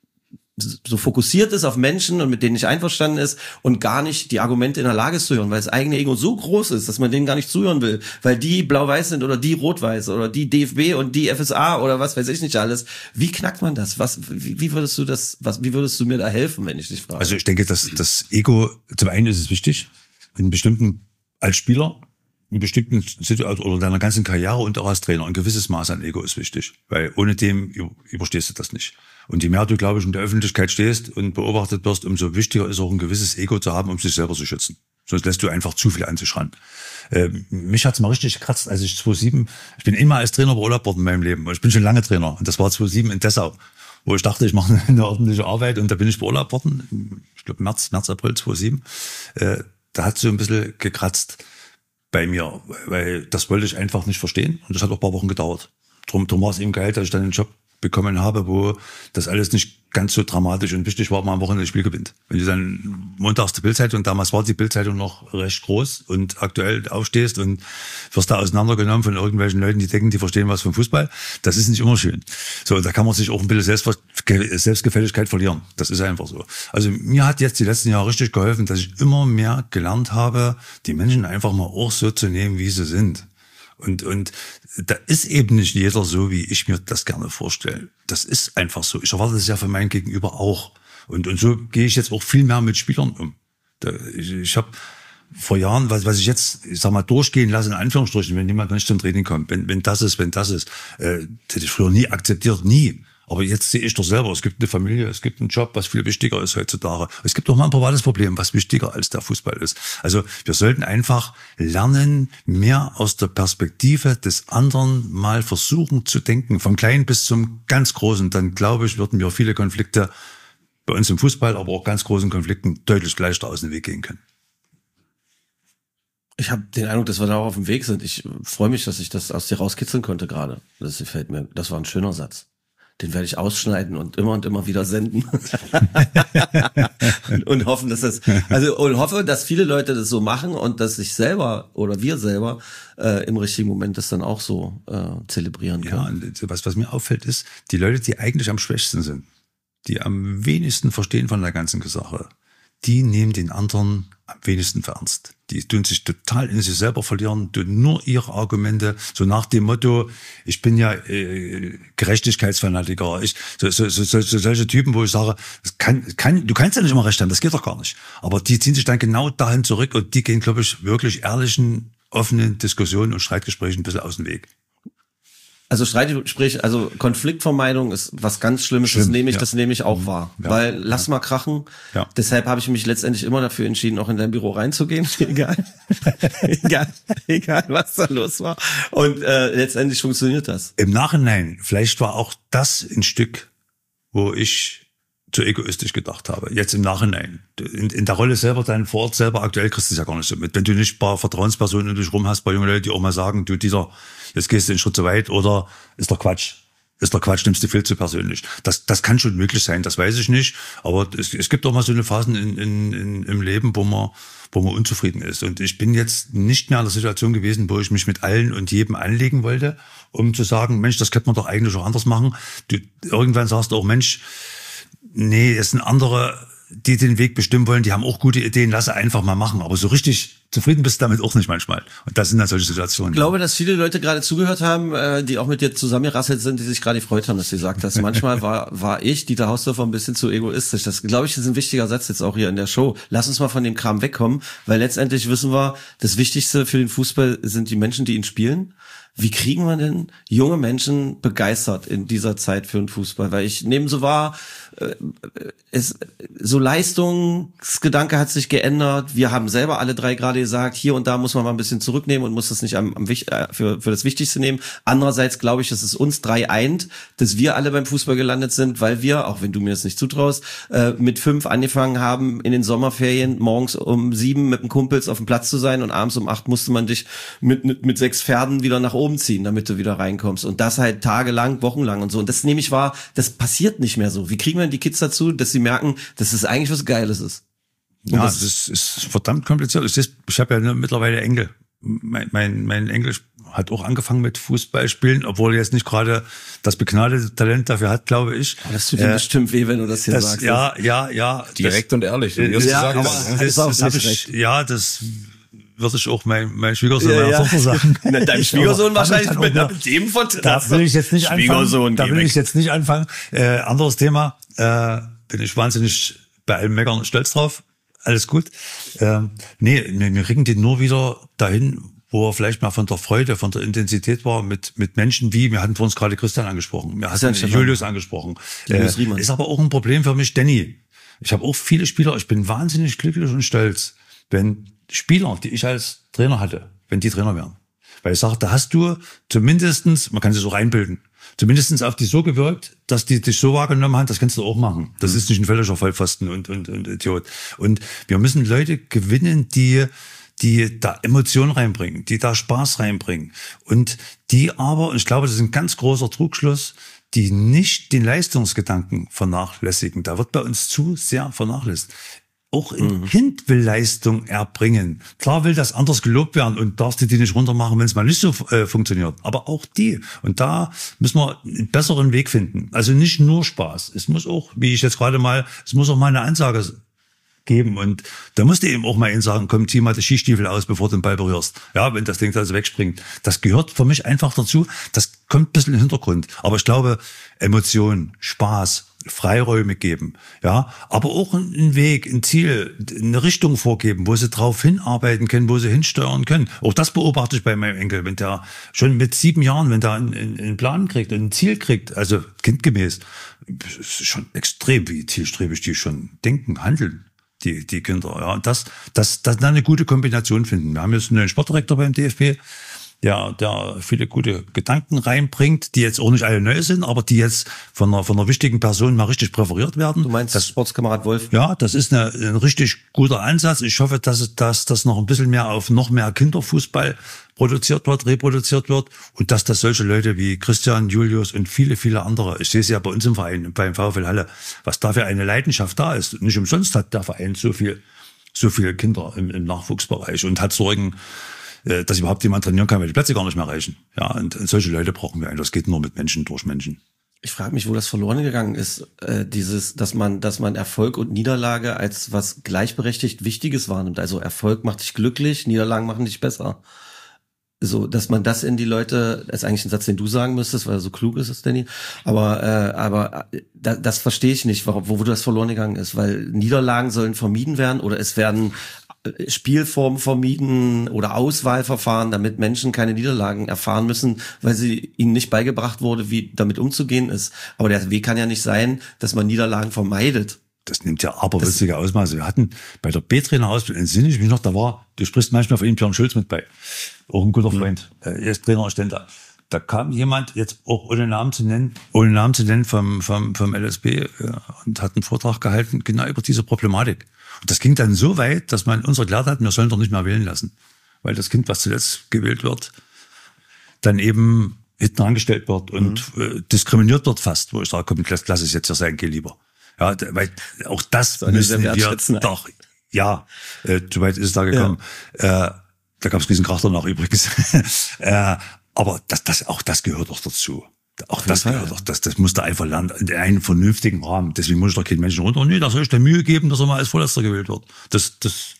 so fokussiert ist auf Menschen und mit denen nicht einverstanden ist und gar nicht die Argumente in der Lage ist zu hören, weil das eigene Ego so groß ist, dass man denen gar nicht zuhören will, weil die blau-weiß sind oder die rot-weiß oder die D F B und die F S A oder was weiß ich nicht alles. Wie knackt man das? Was, wie, wie würdest du das, was, wie würdest du mir da helfen, wenn ich dich frage? Also ich denke, dass das Ego, zum einen ist es wichtig, in bestimmten, als Spieler, in bestimmten Situationen oder deiner ganzen Karriere und auch als Trainer, ein gewisses Maß an Ego ist wichtig, weil ohne dem überstehst du das nicht. Und je mehr du, glaube ich, in der Öffentlichkeit stehst und beobachtet wirst, umso wichtiger ist auch ein gewisses Ego zu haben, um sich selber zu schützen. Sonst lässt du einfach zu viel an sich ran. Äh, mich hat's mal richtig gekratzt, als ich zweitausendsieben, ich bin immer als Trainer beurlaubt worden in meinem Leben. Ich bin schon lange Trainer und das war zweitausendsieben in Dessau, wo ich dachte, ich mache eine ordentliche Arbeit und da bin ich beurlaubt worden. Ich glaube März, März, April zweitausendsieben. Äh, da hat's so ein bisschen gekratzt bei mir, weil das wollte ich einfach nicht verstehen und das hat auch ein paar Wochen gedauert. Drum, drum war es eben geil, dass ich dann einen Job bekommen habe, wo das alles nicht ganz so dramatisch und wichtig war, mal am Wochenende das Spiel gewinnt. Wenn du dann montags die Bildzeitung, damals war die Bildzeitung noch recht groß und aktuell aufstehst und wirst da auseinandergenommen von irgendwelchen Leuten, die denken, die verstehen was vom Fußball, das ist nicht immer schön. So, da kann man sich auch ein bisschen Selbstver- Selbstgefälligkeit verlieren. Das ist einfach so. Also mir hat jetzt die letzten Jahre richtig geholfen, dass ich immer mehr gelernt habe, die Menschen einfach mal auch so zu nehmen, wie sie sind. Und, und da ist eben nicht jeder so, wie ich mir das gerne vorstelle. Das ist einfach so. Ich erwarte das ja von meinem Gegenüber auch. Und, und so gehe ich jetzt auch viel mehr mit Spielern um. Da, ich ich habe vor Jahren, was, was ich jetzt, ich sag mal, durchgehen lasse, in Anführungsstrichen, wenn jemand nicht zum Training kommt, wenn, wenn das ist, wenn das ist, äh, das hätte ich früher nie akzeptiert, nie. Aber jetzt sehe ich doch selber, es gibt eine Familie, es gibt einen Job, was viel wichtiger ist heutzutage. Es gibt auch mal ein privates Problem, was wichtiger als der Fußball ist. Also wir sollten einfach lernen, mehr aus der Perspektive des anderen mal versuchen zu denken, vom Kleinen bis zum ganz Großen. Dann glaube ich, würden wir viele Konflikte bei uns im Fußball, aber auch ganz großen Konflikten deutlich leichter aus dem Weg gehen können. Ich habe den Eindruck, dass wir da auch auf dem Weg sind. Ich freue mich, dass ich das aus dir rauskitzeln konnte gerade. Das gefällt mir. Das war ein schöner Satz. Den werde ich ausschneiden und immer und immer wieder senden. und, und hoffen, dass das, also, und hoffe, dass viele Leute das so machen und dass ich selber oder wir selber äh, im richtigen Moment das dann auch so äh, zelebrieren können. Ja, und was, was mir auffällt, ist, die Leute, die eigentlich am schwächsten sind, die am wenigsten verstehen von der ganzen Sache, die nehmen den anderen am wenigsten ernst. Die tun sich total in sich selber verlieren, tun nur ihre Argumente, so nach dem Motto, ich bin ja äh, Gerechtigkeitsfanatiker. Ich, so, so, so, so, solche Typen, wo ich sage, das kann, kann, du kannst ja nicht immer recht haben, das geht doch gar nicht. Aber die ziehen sich dann genau dahin zurück und die gehen, glaube ich, wirklich ehrlichen, offenen Diskussionen und Streitgesprächen ein bisschen aus dem Weg. Also Streitgespräch, also Konfliktvermeidung ist was ganz Schlimmes, Schlimm, das nehme ich, ja. das nehme ich auch wahr. Ja, Weil lass ja. mal krachen. Ja. Deshalb habe ich mich letztendlich immer dafür entschieden, auch in dein Büro reinzugehen. egal, egal, egal, was da los war. Und äh, letztendlich funktioniert das. Im Nachhinein, vielleicht war auch das ein Stück, wo ich zu egoistisch gedacht habe. Jetzt im Nachhinein. In, in der Rolle selber, dann vor Ort selber, aktuell kriegst du es ja gar nicht so mit. Wenn du nicht ein paar Vertrauenspersonen um dich rum hast, bei jungen Leuten, die auch mal sagen, du Dieter, jetzt gehst du einen Schritt zu weit oder ist doch Quatsch. ist der Quatsch, nimmst du viel zu persönlich. Das, das kann schon möglich sein, das weiß ich nicht. Aber es, es gibt auch mal so eine Phasen in, in, in, im Leben, wo man, wo man unzufrieden ist. Und ich bin jetzt nicht mehr in der Situation gewesen, wo ich mich mit allen und jedem anlegen wollte, um zu sagen, Mensch, das könnte man doch eigentlich auch anders machen. Du, irgendwann sagst du auch, Mensch, nee, es sind andere, die den Weg bestimmen wollen, die haben auch gute Ideen, lasse einfach mal machen. Aber so richtig zufrieden bist du damit auch nicht manchmal. Und das sind dann solche Situationen. Ich glaube, dass viele Leute gerade zugehört haben, äh, die auch mit dir zusammengerasselt sind, die sich gerade gefreut haben, dass du gesagt hast, manchmal war war ich, Dieter Hausdorfer, ein bisschen zu egoistisch. Das, glaube ich, ist ein wichtiger Satz jetzt auch hier in der Show. Lass uns mal von dem Kram wegkommen, weil letztendlich wissen wir, das Wichtigste für den Fußball sind die Menschen, die ihn spielen. Wie kriegen wir denn junge Menschen begeistert in dieser Zeit für den Fußball? Weil ich nehme so wahr, äh, es, so Leistungsgedanke hat sich geändert. Wir haben selber alle drei gerade gesagt, hier und da muss man mal ein bisschen zurücknehmen und muss das nicht am, am äh, für, für das Wichtigste nehmen. Andererseits glaube ich, dass es uns drei eint, dass wir alle beim Fußball gelandet sind, weil wir, auch wenn du mir das nicht zutraust, äh, mit fünf angefangen haben, in den Sommerferien morgens um sieben mit den Kumpels auf dem Platz zu sein und abends um acht musste man dich mit, mit, mit sechs Pferden wieder nach oben ziehen, damit du wieder reinkommst. Und das halt tagelang, wochenlang und so. Und das nehme ich wahr, das passiert nicht mehr so. Wie kriegen wir die Kids dazu, dass sie merken, dass es eigentlich was Geiles ist? Und ja, das, das ist verdammt kompliziert. Ich, ich habe ja mittlerweile Enkel. Mein, mein, mein Enkel hat auch angefangen mit Fußballspielen, obwohl er jetzt nicht gerade das begnadete Talent dafür hat, glaube ich. Das tut dir äh, bestimmt weh, wenn du das hier das, sagst. Ja, ja, ja. Direkt das, und ehrlich. Äh, ja, aber das, das, das, das hab ich, ja, das würde ich auch mein, mein Schwiegersohn ja, meiner ja. Tochter sagen. Deinem Schwiegersohn wahrscheinlich mit einem dem von Da will ich jetzt nicht anfangen. Da will ich jetzt nicht anfangen. Äh, anderes Thema. Äh, bin ich wahnsinnig bei allem Meckern stolz drauf. Alles gut. Äh, nee, wir kriegen den nur wieder dahin, wo er vielleicht mal von der Freude, von der Intensität war, mit mit Menschen wie, wir hatten vor uns gerade Christian angesprochen, wir hatten Julius angesprochen. Äh, ist aber auch ein Problem für mich, Danny. Ich habe auch viele Spieler, ich bin wahnsinnig glücklich und stolz, wenn Spieler, die ich als Trainer hatte, wenn die Trainer wären. Weil ich sage, da hast du zumindestens, man kann sich so reinbilden, zumindestens auf die so gewirkt, dass die dich so wahrgenommen haben, das kannst du auch machen. Das mhm. ist nicht ein völliger Vollpfosten und, und, und Idiot. Und wir müssen Leute gewinnen, die die da Emotionen reinbringen, die da Spaß reinbringen. Und die aber, und ich glaube, das ist ein ganz großer Trugschluss, die nicht den Leistungsgedanken vernachlässigen. Da wird bei uns zu sehr vernachlässigt. Auch ein mhm. Kind will Leistung erbringen. Klar will das anders gelobt werden und darfst du die nicht runtermachen, wenn es mal nicht so äh, funktioniert. Aber auch die. Und da müssen wir einen besseren Weg finden. Also nicht nur Spaß. Es muss auch, wie ich jetzt gerade mal, es muss auch mal eine Ansage geben. Und da musst du eben auch mal ihnen sagen, komm, zieh mal die Skistiefel aus, bevor du den Ball berührst. Ja, wenn das Ding also wegspringt. Das gehört für mich einfach dazu. Das kommt ein bisschen im Hintergrund. Aber ich glaube, Emotion, Spaß, Freiräume geben, ja, aber auch ein Weg, ein Ziel, eine Richtung vorgeben, wo sie drauf hinarbeiten können, wo sie hinsteuern können. Auch das beobachte ich bei meinem Enkel, wenn der schon mit sieben Jahren, wenn der einen, einen Plan kriegt, ein Ziel kriegt, also kindgemäß, ist schon extrem, wie zielstrebig die schon denken, handeln, die, die Kinder, ja, und das, das, das dann eine gute Kombination finden. Wir haben jetzt einen neuen Sportdirektor beim D F B, der, der viele gute Gedanken reinbringt, die jetzt auch nicht alle neu sind, aber die jetzt von einer, von einer wichtigen Person mal richtig präferiert werden. Du meinst das Sportskamerad Wolf? Ja, das ist eine, ein richtig guter Ansatz. Ich hoffe, dass, dass das noch ein bisschen mehr auf noch mehr Kinderfußball produziert wird, reproduziert wird und dass das solche Leute wie Christian, Julius und viele, viele andere, ich sehe es ja bei uns im Verein, beim VfL Halle, was da für eine Leidenschaft da ist. Nicht umsonst hat der Verein so viel, so viele Kinder im, im Nachwuchsbereich und hat Sorgen, dass überhaupt jemand trainieren kann, weil die Plätze gar nicht mehr reichen. Ja, und, und solche Leute brauchen wir eigentlich. Das geht nur mit Menschen, durch Menschen. Ich frage mich, wo das verloren gegangen ist, äh, dieses, dass man, dass man Erfolg und Niederlage als was gleichberechtigt Wichtiges wahrnimmt. Also Erfolg macht dich glücklich, Niederlagen machen dich besser. So, dass man das in die Leute, das ist eigentlich ein Satz, den du sagen müsstest, weil er so klug ist, ist Danny. Aber, äh, aber da, das verstehe ich nicht, wo, wo das verloren gegangen ist, weil Niederlagen sollen vermieden werden oder es werden Spielformen vermieden oder Auswahlverfahren, damit Menschen keine Niederlagen erfahren müssen, weil sie ihnen nicht beigebracht wurde, wie damit umzugehen ist. Aber der Weg kann ja nicht sein, dass man Niederlagen vermeidet. Das nimmt ja aberwitzige Ausmaße. Wir hatten bei der B-Trainer-Ausbildung, entsinne ich mich noch, da war, du sprichst manchmal von ihm Björn Schulz mit bei, auch ein guter Freund, mhm. er ist Trainerassistent da. Da kam jemand, jetzt auch ohne Namen zu nennen, ohne Namen zu nennen vom, vom, vom L S B ja, und hat einen Vortrag gehalten, genau über diese Problematik. Und das ging dann so weit, dass man uns erklärt hat, wir sollen doch nicht mehr wählen lassen. Weil das Kind, was zuletzt gewählt wird, dann eben hinten angestellt wird und mhm. äh, diskriminiert wird fast, wo ich sage, komm, lass, lass es jetzt ja sein, geh lieber. Ja, weil auch das so müssen wir doch, ja, äh, so weit ist es da gekommen. Ja. Äh, da gab es riesen Krach danach übrigens. äh, aber das, das, auch das gehört doch dazu. Auch das gehört doch, das, das muss da einfach lernen, in einem vernünftigen Rahmen. Deswegen muss ich doch keinen Menschen runter. Nee, da soll ich der Mühe geben, dass er mal als Vorletzter gewählt wird. Das, das,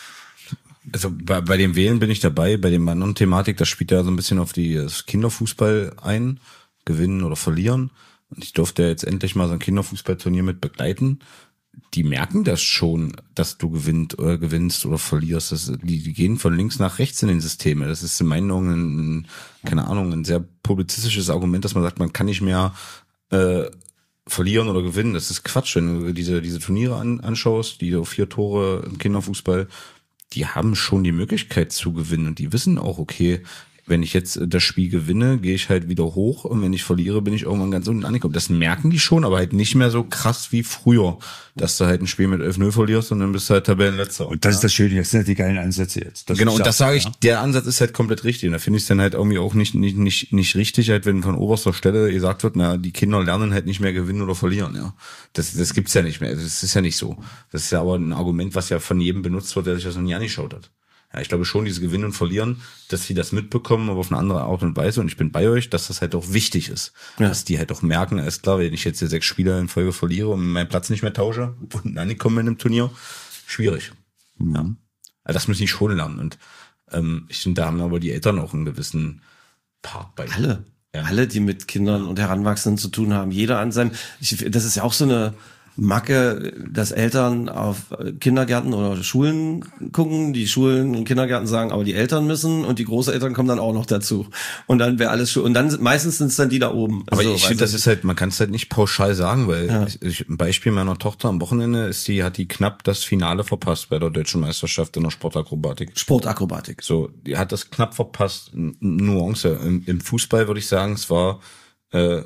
Also bei, bei dem Wählen bin ich dabei, bei dem anderen Thematik, das spielt ja so ein bisschen auf die das Kinderfußball ein, gewinnen oder verlieren. Und ich durfte jetzt endlich mal so ein Kinderfußballturnier mit begleiten. Die merken das schon, dass du gewinnt oder gewinnst oder verlierst. Das, die, die gehen von links nach rechts in den Systeme. Das ist in meinen Augen ein, keine Ahnung, ein sehr publizistisches Argument, dass man sagt, man kann nicht mehr äh, verlieren oder gewinnen. Das ist Quatsch, wenn du diese diese Turniere an, anschaust, die vier Tore im Kinderfußball, die haben schon die Möglichkeit zu gewinnen und die wissen auch, okay, wenn ich jetzt das Spiel gewinne, gehe ich halt wieder hoch und wenn ich verliere, bin ich irgendwann ganz unten angekommen. Das merken die schon, aber halt nicht mehr so krass wie früher, dass du halt ein Spiel mit elf null verlierst und dann bist du halt Tabellenletzter. Und das ja. ist das Schöne, das sind halt die geilen Ansätze jetzt. Das genau, und das sage ich, ja. der Ansatz ist halt komplett richtig. Und da finde ich es dann halt irgendwie auch nicht nicht nicht nicht richtig, halt wenn von oberster Stelle gesagt wird, na, die Kinder lernen halt nicht mehr gewinnen oder verlieren. Ja, das das gibt's ja nicht mehr. Das ist ja nicht so. Das ist ja aber ein Argument, was ja von jedem benutzt wird, der sich das noch nie angeschaut hat. Ja, ich glaube schon, diese Gewinnen und Verlieren, dass sie das mitbekommen, aber auf eine andere Art und Weise. Und ich bin bei euch, dass das halt auch wichtig ist. Ja. Dass die halt auch merken, ist klar, wenn ich jetzt hier sechs Spieler in Folge verliere und meinen Platz nicht mehr tausche, unten angekommen in einem Turnier, schwierig. Mhm. Ja. Also das müssen die schon lernen. Und ähm, ich finde, da haben aber die Eltern auch einen gewissen Part bei. Alle. Ja. Alle, die mit Kindern und Heranwachsenden zu tun haben. Jeder an seinem, ich, das ist ja auch so eine Macke, dass Eltern auf Kindergärten oder Schulen gucken, die Schulen und Kindergärten sagen, aber die Eltern müssen und die Großeltern kommen dann auch noch dazu. Und dann wäre alles schon, und dann meistens sind es dann die da oben. Aber also, ich finde, das ist halt, man kann es halt nicht pauschal sagen, weil Ja. ich, ich, ein Beispiel meiner Tochter am Wochenende ist, die hat die knapp das Finale verpasst bei der Deutschen Meisterschaft in der Sportakrobatik. Sportakrobatik. So, die hat das knapp verpasst. N- Nuance. Im, im Fußball würde ich sagen, es war äh,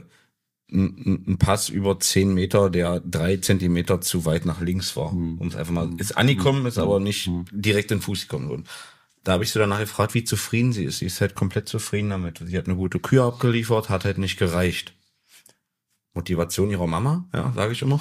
ein, ein Pass über zehn Meter, der drei Zentimeter zu weit nach links war. Mhm. Um es einfach mal, ist angekommen, ist aber nicht mhm. direkt in den Fuß gekommen worden. Da habe ich sie danach gefragt, wie zufrieden sie ist. Sie ist halt komplett zufrieden damit. Sie hat eine gute Kür abgeliefert, hat halt nicht gereicht. Motivation ihrer Mama, ja, sage ich immer.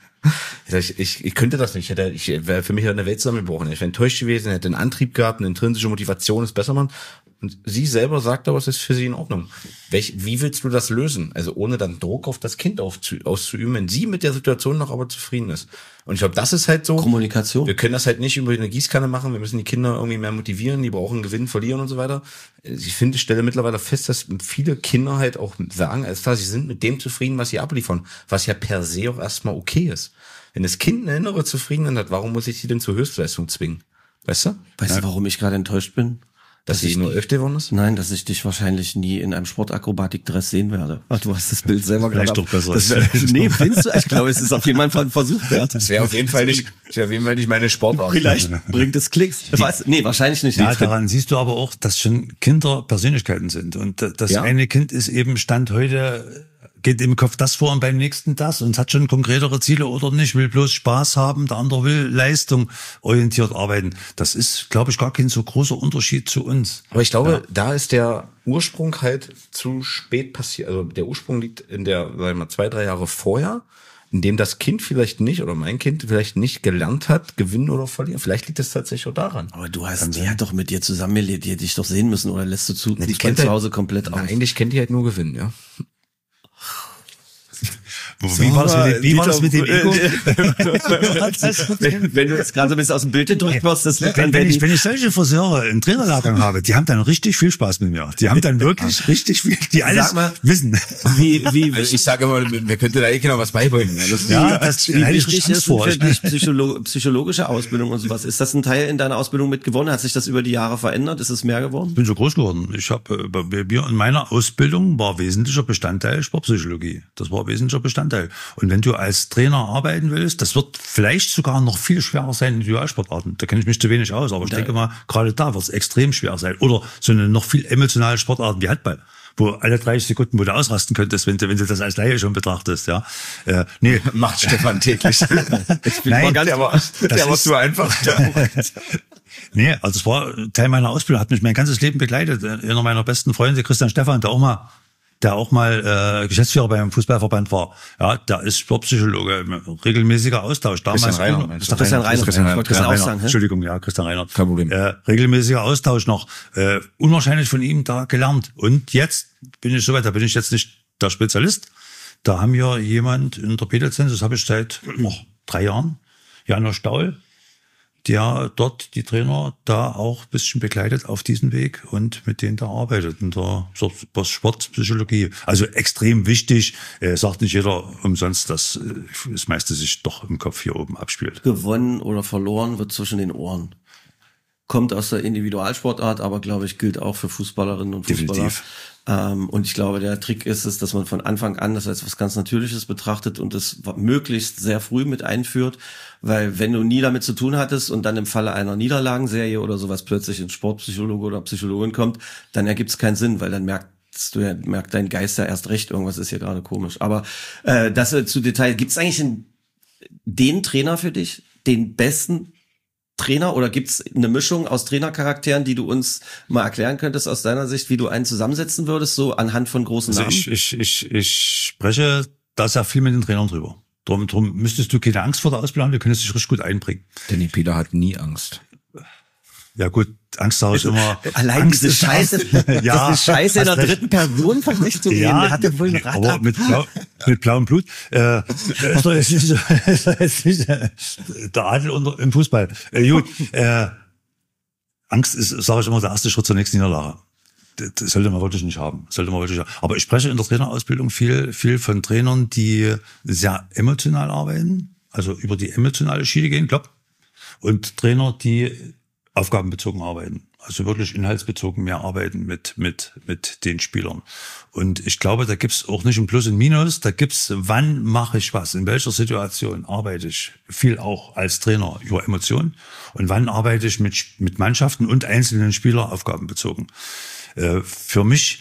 Ich, ich, ich könnte das nicht. Ich hätte, ich wäre für mich eine Welt zusammengebrochen. Ich wäre enttäuscht gewesen, hätte einen Antrieb gehabt, eine intrinsische Motivation, ist besser, Mann. Und sie selber sagt aber, es ist für sie in Ordnung. Welch, wie willst du das lösen? Also ohne dann Druck auf das Kind aufzu, auszuüben, wenn sie mit der Situation noch aber zufrieden ist. Und ich glaube, das ist halt so. Kommunikation. Wir können das halt nicht über eine Gießkanne machen. Wir müssen die Kinder irgendwie mehr motivieren. Die brauchen Gewinnen, verlieren und so weiter. Ich finde, ich stelle mittlerweile fest, dass viele Kinder halt auch sagen, alles klar, sie sind mit dem zufrieden, was sie abliefern. Was ja per se auch erstmal okay ist. Wenn das Kind eine innere Zufriedenheit hat, warum muss ich sie denn zur Höchstleistung zwingen? Weißt du? Weißt du, warum ich gerade enttäuscht bin? Dass, dass sie nur Elfte geworden ist? Nein, dass ich dich wahrscheinlich nie in einem Sportakrobatik-Dress sehen werde. Ach, du hast das Bild selber Vielleicht gerade. doch besser. Das wär, nee, findest du? Ich glaube, es ist auf jeden Fall ein Versuch wert. Das wäre auf jeden Fall nicht, das wäre auf jeden Fall nicht meine Sportart. Vielleicht bringt es Klicks. Was? Nee, wahrscheinlich nicht. Ja, daran siehst du aber auch, dass schon Kinder Persönlichkeiten sind. Und das Ja. eine Kind ist eben Stand heute, geht im Kopf das vor und beim nächsten das und hat schon konkretere Ziele oder nicht, will bloß Spaß haben, der andere will Leistung orientiert arbeiten. Das ist, glaube ich, gar kein so großer Unterschied zu uns. Aber ich glaube, ja. da ist der Ursprung halt zu spät passiert. Also der Ursprung liegt in der, sagen wir mal, zwei, drei Jahre vorher, in dem das Kind vielleicht nicht oder mein Kind vielleicht nicht gelernt hat, gewinnen oder verlieren. Vielleicht liegt es tatsächlich auch daran. Aber du hast, die hat doch mit dir zusammengelebt, die hätte dich doch sehen müssen, oder lässt du zu, Na, die Fußball kennt zu halt- Hause komplett aus? Na, eigentlich kennt die halt nur gewinnen, ja. Wie war das mit dem, wie war das mit dem Ego? wenn, wenn du jetzt gerade so ein bisschen aus dem Bild gedrückt wirst, das liegt Wenn, an wenn, ich, Benny. wenn ich solche Friseure im Trainerlager habe, die haben dann richtig viel Spaß mit mir. Die haben dann wirklich richtig viel, die alles Sag mal, wissen. Wie, wie, Also ich sage immer, wir könnten da eh genau was beibringen. Das Ja, das Wie da hätte ich wichtig richtig Angst ist vor. für Ich meine, dich Psycholo psychologische Ausbildung und sowas? Ist das ein Teil in deiner Ausbildung mit gewonnen? Hat sich das über die Jahre verändert? Ist es mehr geworden? Ich bin so groß geworden. Ich habe bei mir in meiner Ausbildung war wesentlicher Bestandteil Sportpsychologie. Das war wesentlicher Bestandteil. Und wenn du als Trainer arbeiten willst, das wird vielleicht sogar noch viel schwerer sein in Individualsportarten. Da kenne ich mich zu wenig aus, aber ich Ja. denke mal, gerade da wird es extrem schwer sein. Oder so eine noch viel emotionale Sportarten wie Handball, wo alle dreißig Sekunden, wo du ausrasten könntest, wenn du, wenn du das als Laie schon betrachtest, ja. Äh, nee. macht Stefan täglich. Nein, der war, der war ist- zu einfach. Nee, also es war Teil meiner Ausbildung, hat mich mein ganzes Leben begleitet. Einer meiner besten Freunde, Christian Stephan, der auch mal der auch mal äh, Geschäftsführer beim Fußballverband war, ja, der ist Sportpsychologe, regelmäßiger Austausch. Damals Christian Reiner, noch, meinst du? Christian Reiner, Christian ich wollte Christian auch sagen. hä? Entschuldigung, ja, Christian Reiner. Kein Problem. Äh, regelmäßiger Austausch noch. Äh, unwahrscheinlich von ihm da gelernt. Und jetzt bin ich soweit, da bin ich jetzt nicht der Spezialist. Da haben wir jemand in der B-Lizenz, das habe ich seit oh, drei Jahren, Jana Staul, der dort die Trainer da auch ein bisschen begleitet auf diesem Weg und mit denen da arbeitet in der Sportpsychologie. Also extrem wichtig, äh, sagt nicht jeder umsonst, dass äh, das meiste sich doch im Kopf hier oben abspielt. Gewonnen oder verloren wird zwischen den Ohren. Kommt aus der Individualsportart, aber glaube ich, gilt auch für Fußballerinnen und Fußballer. Definitiv. Ähm, und ich glaube, der Trick ist es, dass man von Anfang an das als was ganz Natürliches betrachtet und es möglichst sehr früh mit einführt, weil wenn du nie damit zu tun hattest und dann im Falle einer Niederlagenserie oder sowas plötzlich ein Sportpsychologe oder Psychologin kommt, dann ergibt es keinen Sinn, weil dann merkt du ja, merkt dein Geist ja erst recht, irgendwas ist hier gerade komisch. Aber äh, das äh, zu Detail, gibt es eigentlich einen, den Trainer für dich, den besten Trainer, oder gibt's eine Mischung aus Trainercharakteren, die du uns mal erklären könntest aus deiner Sicht, wie du einen zusammensetzen würdest, so anhand von großen Also Namen? ich, ich, ich, ich spreche da sehr viel mit den Trainern drüber. Drum, drum müsstest du keine Angst vor der Ausbildung haben, du könntest dich richtig gut einbringen. Danny Peter hat nie Angst. Ja gut, Angst sage ich immer. Allein Angst diese ist Scheiße, ja, das ist Scheiße in der hast recht. dritten Person von sich zu reden. Ja, Der hatte wohl ein Rad aber ab. mit, blau, mit blauem Blut. Äh, ist doch jetzt nicht, so- ist doch jetzt nicht äh, der Adel unter, im Fußball. Äh, gut, äh, Angst ist, sage ich immer, der erste Schritt zur nächsten Niederlage. Das, das sollte man wirklich nicht haben. Sollte man wirklich haben. Aber ich spreche in der Trainerausbildung viel, viel von Trainern, die sehr emotional arbeiten, also über die emotionale Schiene gehen, glaub. Und Trainer, die aufgabenbezogen arbeiten, also wirklich inhaltsbezogen mehr arbeiten mit mit mit den Spielern. Und ich glaube, da gibt's auch nicht ein Plus und Minus, da gibt's, wann mache ich was, in welcher Situation arbeite ich, viel auch als Trainer über Emotionen, und wann arbeite ich mit mit Mannschaften und einzelnen Spielern aufgabenbezogen. Äh, für mich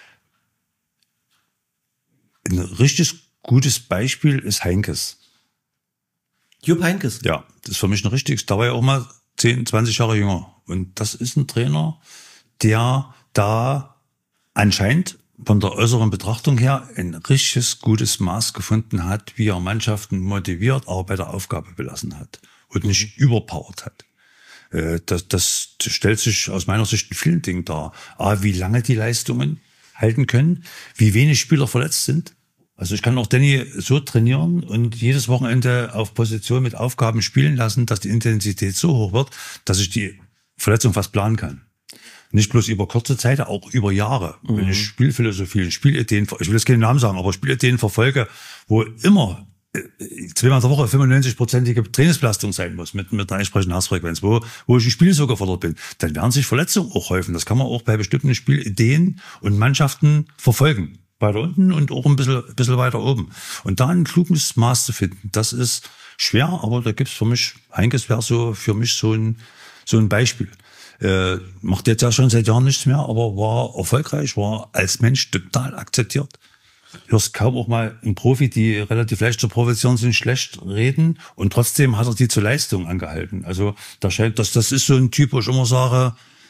ein richtig gutes Beispiel ist Heinkes. Jupp Heynckes. Ja, das ist für mich ein richtiges, da war ja auch mal zehn, zwanzig Jahre jünger. Und das ist ein Trainer, der da anscheinend von der äußeren Betrachtung her ein richtiges, gutes Maß gefunden hat, wie er Mannschaften motiviert, aber bei der Aufgabe belassen hat und nicht überpowert hat. Äh, Das, das stellt sich aus meiner Sicht in vielen Dingen dar. A, wie lange die Leistungen halten können, wie wenig Spieler verletzt sind. Also ich kann auch Danny so trainieren und jedes Wochenende auf Position mit Aufgaben spielen lassen, dass die Intensität so hoch wird, dass ich die Verletzung fast planen kann. Nicht bloß über kurze Zeit, auch über Jahre. Mhm. Wenn ich Spielphilosophie, Spielideen, ich will jetzt keinen Namen sagen, aber Spielideen verfolge, wo immer zweimal in der Woche fünfundneunzig-prozentige Trainingsbelastung sein muss mit, mit einer entsprechenden Herzfrequenz, wo, wo ich im Spiel so gefordert bin, dann werden sich Verletzungen auch häufen. Das kann man auch bei bestimmten Spielideen und Mannschaften verfolgen. Weiter unten und auch ein bisschen, ein bisschen weiter oben. Und da ein kluges Maß zu finden, das ist schwer, aber da gibt's für mich, Heinkes wäre so für mich so ein, so ein Beispiel. Äh, macht jetzt ja schon seit Jahren nichts mehr, aber war erfolgreich, war als Mensch total akzeptiert. Hörst kaum auch mal einen Profi, die relativ leicht zur Profession sind, schlecht reden, und trotzdem hat er die zur Leistung angehalten. Also da scheint, das, das ist so ein Typ, wo ich immer sage,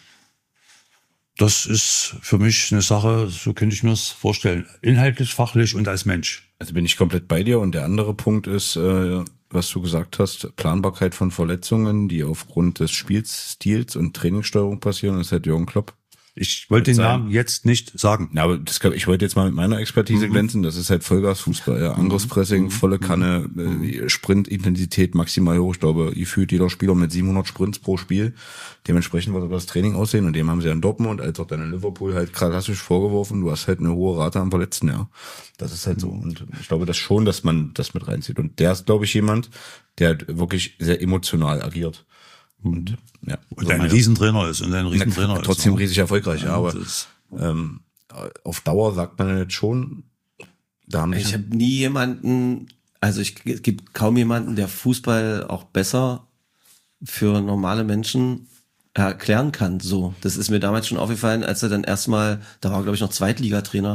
das ist für mich eine Sache, so könnte ich mir das vorstellen. Inhaltlich, fachlich und als Mensch. Also bin ich komplett bei dir, und der andere Punkt ist, äh, was du gesagt hast, Planbarkeit von Verletzungen, die aufgrund des Spielstils und Trainingssteuerung passieren, das ist halt Jürgen Klopp. Ich wollte den Namen jetzt nicht sagen. Na, aber das, ich wollte jetzt mal mit meiner Expertise mhm. glänzen. Das ist halt Vollgas-Fußball. Ja. Angriffspressing, mhm. volle Kanne, äh, Sprintintensität maximal hoch. Ich glaube, ihr fühlt jeder Spieler mit siebenhundert Sprints pro Spiel. Dementsprechend wird das Training aussehen. Und dem haben sie in Dortmund als auch dann in Liverpool halt klassisch vorgeworfen. Du hast halt eine hohe Rate an Verletzten, ja. Das ist halt so. Und ich glaube das schon, dass man das mit reinzieht. Und der ist, glaube ich, jemand, der halt wirklich sehr emotional agiert. Und, ja, und ein Riesentrainer ist und ein Riesentrainer na, ist. Trotzdem ist, riesig erfolgreich, ja, ja, aber ähm, auf Dauer sagt man jetzt schon, da haben ich habe nie jemanden, also ich, es gibt kaum jemanden, der Fußball auch besser für normale Menschen erklären kann. So, das ist mir damals schon aufgefallen, als er dann erstmal, da war glaube ich noch Zweitligatrainer,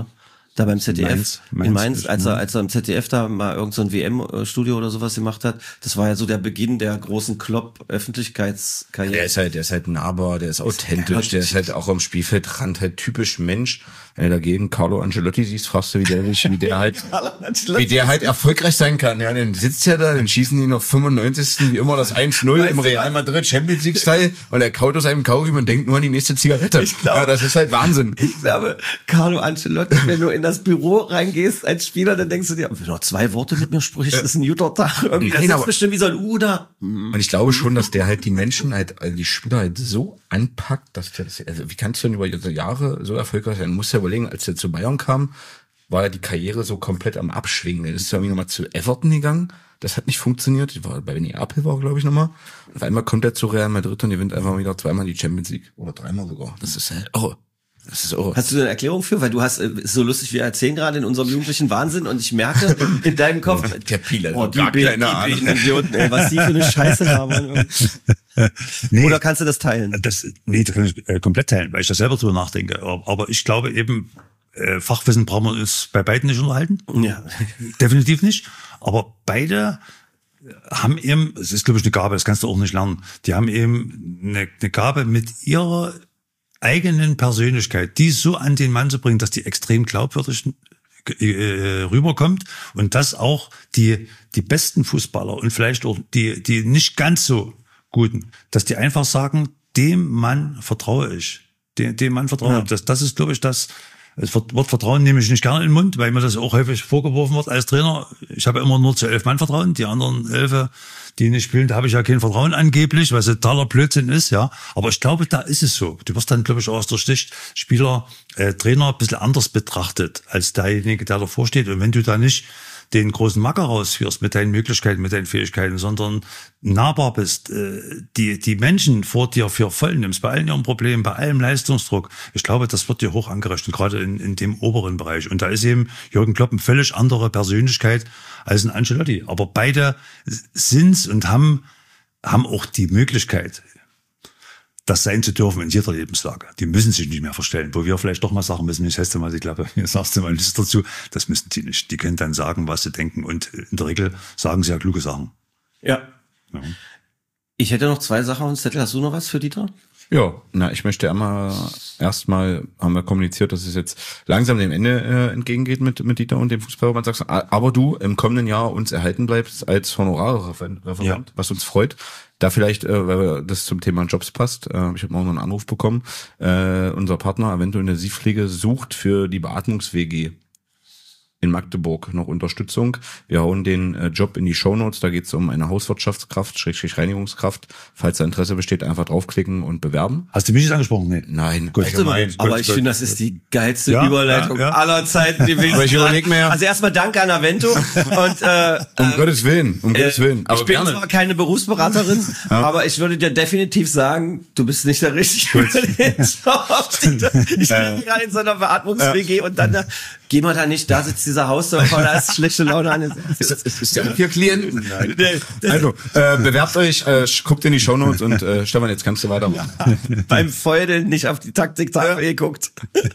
Da beim Z D F, Mainz, Mainz, in Mainz, ist, als er, ne? als er im Z D F da mal irgend so ein W M-Studio oder sowas gemacht hat, das war ja so der Beginn der großen Klopp-Öffentlichkeitskarriere. Der ist halt, der ist halt nahbar, der ist authentisch, der ist halt auch am Spielfeldrand halt typisch Mensch. Wenn du dagegen Carlo Ancelotti siehst, fragst du, wie der, wie der halt, wie der halt erfolgreich sein kann. Ja, dann sitzt er da, dann schießen die noch fünfundneunzigsten wie immer das eins null im Real Madrid Champions League Style und er kaut aus einem Kaugummi und denkt nur an die nächste Zigarette. Ich glaub, ja, das ist halt Wahnsinn. Ich glaube, Carlo Ancelotti, wenn du in das Büro reingehst als Spieler, dann denkst du dir, wenn du noch zwei Worte mit mir sprichst, das ist ein guter Tag. Irgendwie, das Nein, ist bestimmt wie so ein Uda. Und ich glaube schon, dass der halt die Menschen halt, also die Spieler halt so anpackt, dass der das, also wie kannst du denn über Jahre so erfolgreich sein? Du musst ja überlegen, als der zu Bayern kam, war ja die Karriere so komplett am Abschwingen. Er ist ja irgendwie nochmal zu Everton gegangen. Das hat nicht funktioniert. Ich war bei Neapel war, glaube ich, nochmal. Auf einmal kommt er zu Real Madrid und gewinnt einfach wieder zweimal die Champions League. Oder dreimal sogar. Das ist halt irre. Das ist irre. Hast du eine Erklärung für? Weil du hast, ist so lustig, wir erzählen gerade in unserem jugendlichen Wahnsinn und ich merke in deinem Kopf, Der Pieler, oh, die, gar Be- keine die Ahnung. bösen Idioten, ey, was die für eine Scheiße haben. Nee, Oder kannst du das teilen? das, nee, das kann ich äh, komplett teilen, weil ich da selber drüber nachdenke. Aber, aber ich glaube eben, äh, Fachwissen brauchen wir uns bei beiden nicht unterhalten. Ja. Definitiv nicht. Aber beide haben eben, es ist glaube ich eine Gabe, das kannst du auch nicht lernen. Die haben eben eine, eine Gabe mit ihrer eigenen Persönlichkeit, die so an den Mann zu bringen, dass die extrem glaubwürdig äh, rüberkommt und dass auch die die besten Fußballer und vielleicht auch die die nicht ganz so guten, dass die einfach sagen, dem Mann vertraue ich, dem, dem Mann vertraue ich. Ja. Das, das ist glaube ich das. Das Wort Vertrauen nehme ich nicht gerne in den Mund, weil mir das auch häufig vorgeworfen wird als Trainer. Ich habe immer nur zu elf Mann Vertrauen. Die anderen elf, die nicht spielen, da habe ich ja kein Vertrauen angeblich, was totaler Blödsinn ist, ja. Aber ich glaube, da ist es so. Du wirst dann, glaube ich, auch aus der Sicht Spieler, äh, Trainer ein bisschen anders betrachtet als derjenige, der davor steht. Und wenn du da nicht den großen Macker rausführst mit deinen Möglichkeiten, mit deinen Fähigkeiten, sondern nahbar bist, die die Menschen vor dir für voll nimmst, bei allen ihren Problemen, bei allem Leistungsdruck. Ich glaube, das wird dir hoch angerechnet, gerade in, in dem oberen Bereich. Und da ist eben Jürgen Klopp eine völlig andere Persönlichkeit als ein Ancelotti. Aber beide sind's und haben haben auch die Möglichkeit, das sein zu dürfen in jeder Lebenslage. Die müssen sich nicht mehr verstellen. Wo wir vielleicht doch mal sagen müssen, ich heißt mal, ich glaube, hier sagst du mal nichts dazu. Das müssen die nicht. Die können dann sagen, was sie denken. Und in der Regel sagen sie ja kluge Sachen. Ja. Ja. Ich hätte noch zwei Sachen auf dem Zettel. Hast du noch was für Dieter? Ja, na, ich möchte einmal, erstmal haben wir kommuniziert, dass es jetzt langsam dem Ende äh, entgegengeht mit mit Dieter und dem Fußballverband Sachsen. Aber du im kommenden Jahr uns erhalten bleibst als Honorarreferent, ja. Was uns freut. Da vielleicht, äh, weil das zum Thema Jobs passt, äh, ich habe auch noch einen Anruf bekommen, äh, unser Partner Avento Intensivpflege sucht für die Beatmungs-W G in Magdeburg noch Unterstützung. Wir hauen den äh, Job in die Shownotes, da geht es um eine Hauswirtschaftskraft, Schrägstrich Reinigungskraft. Falls da Interesse besteht, einfach draufklicken und bewerben. Hast du mich nicht angesprochen? Nee. Nein. Gut, allgemein. Aber ich finde, das ist die geilste Ja, Überleitung ja, ja. aller Zeiten gewesen. Aber ich überleg mir- Also erstmal danke an Avento und äh, Um Gottes Willen, um Gottes Willen. ich bin zwar keine Berufsberaterin, aber ich würde dir definitiv sagen, du bist nicht der Richtige für den Job. Ich bin gerade in so einer Beatmungs-W G und dann, da, gehen wir da nicht, da sitzt dieser Hausdorfer, da ist schlechte Laune an. Ist, ist, ist der vier Klienten? Nein. Nee, das- Also, äh, bewerbt euch, äh, guckt in die Shownotes und äh, Stefan, jetzt kannst du weitermachen. Beim Feudeln nicht auf die Taktiktafel geguckt.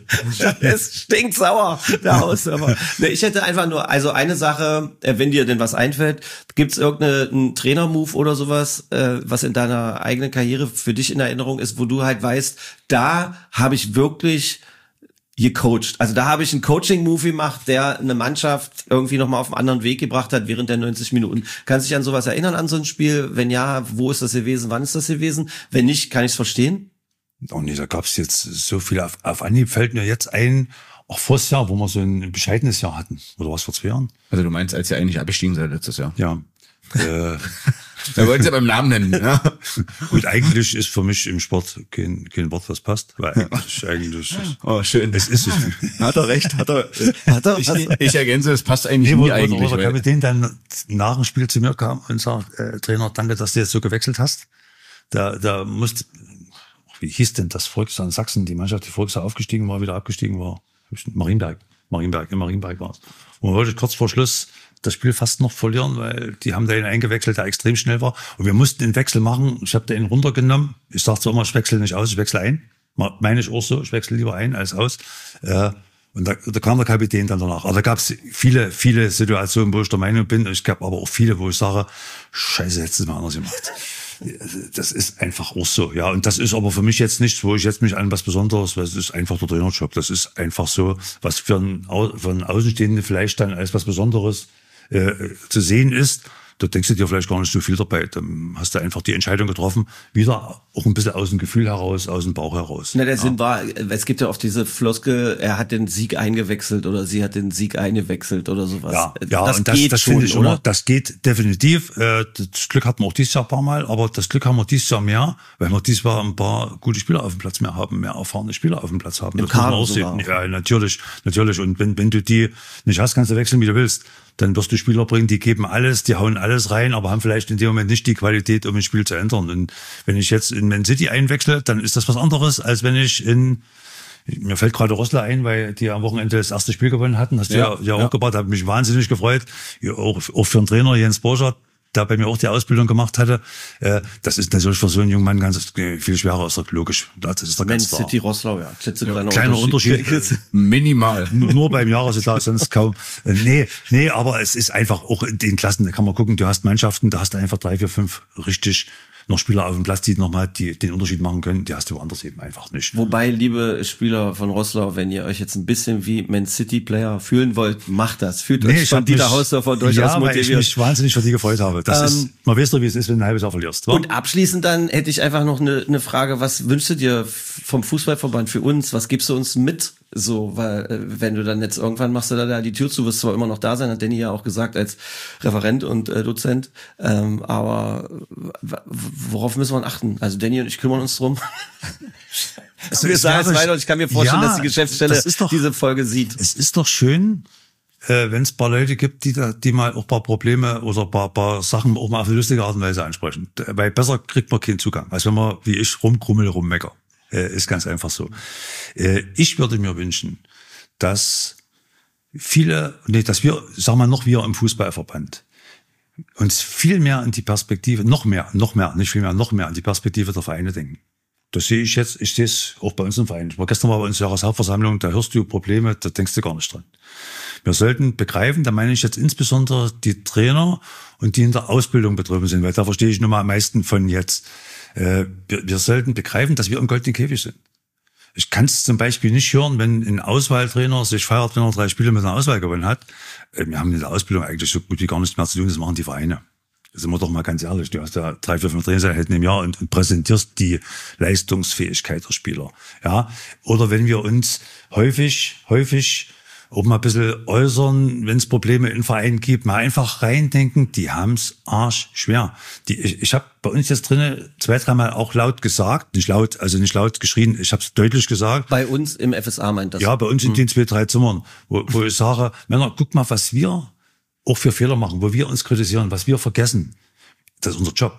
Es stinkt sauer, der Hausdorfer. Nee, ich hätte einfach nur, also eine Sache, äh, wenn dir denn was einfällt, gibt's irgendeinen Trainer-Move oder sowas, äh, was in deiner eigenen Karriere für dich in Erinnerung ist, wo du halt weißt, da habe ich wirklich gecoacht. Also da habe ich einen Coaching-Move gemacht, der eine Mannschaft irgendwie nochmal auf einen anderen Weg gebracht hat während der neunzig Minuten. Kannst du dich an sowas erinnern, an so ein Spiel? Wenn ja, wo ist das gewesen? Wann ist das gewesen? Wenn nicht, kann ich es verstehen? Oh nee, da gab's jetzt so viel. Auf, auf Anhieb fällt mir jetzt ein, auch vors Jahr, wo wir so ein bescheidenes Jahr hatten. Oder was, vor zwei Jahren? Also du meinst, als ihr eigentlich abgestiegen seid letztes Jahr? Ja. äh, Wir wollten es ja beim Namen nennen. Ja. und eigentlich ist für mich im Sport kein, kein Wort, was passt. Weil eigentlich, eigentlich ist, Oh, schön. es ist es. Hat er recht, hat er. Hat er ich, ich ergänze, es passt eigentlich Nee, wo, nie wo, eigentlich. wo der weil- Kapitän dann nach dem Spiel zu mir kam und sagt, äh, Trainer, danke, dass du jetzt so gewechselt hast. Da, da musste, wie hieß denn das Volkswagen Sachsen, die Mannschaft, die Volkswagen aufgestiegen war, wieder abgestiegen war. Marienberg. Marienberg, in Marienberg war es. Und wollte kurz vor Schluss das Spiel fast noch verlieren, weil die haben da einen eingewechselt, der extrem schnell war. Und wir mussten den Wechsel machen. Ich habe den runtergenommen. Ich sage zwar immer, ich wechsle nicht aus, ich wechsle ein. Meine ich auch so, ich wechsle lieber ein als aus. Äh, Und da, da kam der Kapitän dann danach. Aber da gab es viele, viele Situationen, wo ich der Meinung bin. Es gab aber auch viele, wo ich sage, scheiße, hättest du es mal anders gemacht. Das ist einfach auch so, ja. Und das ist aber für mich jetzt nichts, wo ich jetzt mich an was Besonderes, weil es ist einfach der Trainerjob. Das ist einfach so, was für einen, für einen Außenstehenden vielleicht dann als was Besonderes äh, zu sehen ist. Da denkst du dir vielleicht gar nicht so viel dabei. Dann hast du einfach die Entscheidung getroffen, wieder auch ein bisschen aus dem Gefühl heraus, aus dem Bauch heraus. Na, der ja. Sinn war, es gibt ja oft diese Floskel, er hat den Sieg eingewechselt oder sie hat den Sieg eingewechselt oder sowas. Ja, ja, das und das, geht das schon, finde ich oder? immer, das geht definitiv. Das Glück hatten wir auch dieses Jahr ein paar Mal, aber das Glück haben wir dieses Jahr mehr, weil wir dieses Jahr ein paar gute Spieler auf dem Platz mehr haben, mehr erfahrene Spieler auf dem Platz haben. Im Das muss man Kader auch sehen. sogar. Ja, natürlich, natürlich. Und wenn, wenn du die nicht hast, kannst du wechseln, wie du willst. Dann wirst du Spieler bringen, die geben alles, die hauen alles rein, aber haben vielleicht in dem Moment nicht die Qualität, um ein Spiel zu ändern. Und wenn ich jetzt in Man City einwechsle, dann ist das was anderes, als wenn ich in, mir fällt gerade Rossler ein, weil die am Wochenende das erste Spiel gewonnen hatten. Hast du ja, ja, ja auch gebracht, hat mich wahnsinnig gefreut. Ja, auch, auch für den Trainer Jens Borschert, der bei mir auch die Ausbildung gemacht hatte. Äh, das ist natürlich für so einen jungen Mann ganz viel schwerer, ist doch logisch. Das ist doch Man ganz klar. City Rosslau, ja. Klitzekleiner Kleiner Unterschied. Minimal. Nur nur beim Jahresetat, sonst kaum. Äh, Nee, nee, aber es ist einfach auch in den Klassen, da kann man gucken, du hast Mannschaften, da hast du einfach drei, vier, fünf richtig noch Spieler auf dem Platz, die nochmal die, den Unterschied machen können, die hast du woanders eben einfach nicht. Wobei, liebe Spieler von Rosslau, wenn ihr euch jetzt ein bisschen wie Man City Player fühlen wollt, macht das. Fühlt Nee, euch ich von hab Dieter mich- Hausdorfer durchaus ja, weil ich motiviert. mich wahnsinnig für die gefreut habe. Das Ähm, ist, man weiß doch, wie es ist, wenn du ein halbes Jahr verlierst. wa? Und abschließend dann hätte ich einfach noch eine, eine Frage, was wünschst du dir vom Fußballverband für uns? Was gibst du uns mit? So, weil äh, wenn du dann jetzt irgendwann machst du da, da die Tür zu, wirst zwar immer noch da sein, hat Danny ja auch gesagt als Referent und äh, Dozent, ähm, aber w- worauf müssen wir achten? Also Danny und ich kümmern uns drum. Also wir es sagen es wäre- weiter und ich kann mir vorstellen, Ja, dass die Geschäftsstelle das ist doch- diese Folge sieht. Es ist doch schön, äh, wenn es paar Leute gibt, die da, die mal auch paar Probleme oder paar, paar Sachen auch mal auf eine lustige Art und Weise ansprechen. Weil besser kriegt man keinen Zugang, als wenn man, wie ich, rumkrummel, rummecker. Äh, ist ganz einfach so. Äh, ich würde mir wünschen, dass viele, nee, dass wir, sagen wir noch wir im Fußballverband, uns viel mehr in die Perspektive, noch mehr, noch mehr, nicht viel mehr, noch mehr in die Perspektive der Vereine denken. Das sehe ich jetzt, ich sehe es auch bei uns im Verein. Ich war gestern mal bei uns Jahreshauptversammlung, da hörst du Probleme, da denkst du gar nicht dran. Wir sollten begreifen, da meine ich jetzt insbesondere die Trainer und die in der Ausbildung betroffen sind, weil da verstehe ich nun mal am meisten von jetzt. Äh, wir, wir sollten begreifen, dass wir im goldenen Käfig sind. Ich kann es zum Beispiel nicht hören, wenn ein Auswahltrainer sich feiert, wenn er drei Spiele mit einer Auswahl gewonnen hat. Äh, wir haben in der Ausbildung eigentlich so gut wie gar nichts mehr zu tun, das machen die Vereine. Sind wir doch mal ganz ehrlich, du hast ja drei, vier, fünf Trainingseinheiten im Jahr und, und präsentierst die Leistungsfähigkeit der Spieler. Ja, oder wenn wir uns häufig, häufig auch mal ein bisschen äußern, wenn es Probleme in Vereinen gibt, mal einfach reindenken, die haben's arschschwer. Die, ich ich habe bei uns jetzt drinnen zwei, dreimal auch laut gesagt, nicht laut, also nicht laut geschrien, ich habe es deutlich gesagt. Bei uns im F S A meint das. Ja, bei uns in den zwei, drei Zimmern, wo, wo ich sage, Männer, guck mal, was wir auch für Fehler machen, wo wir uns kritisieren, was wir vergessen. Das ist unser Job.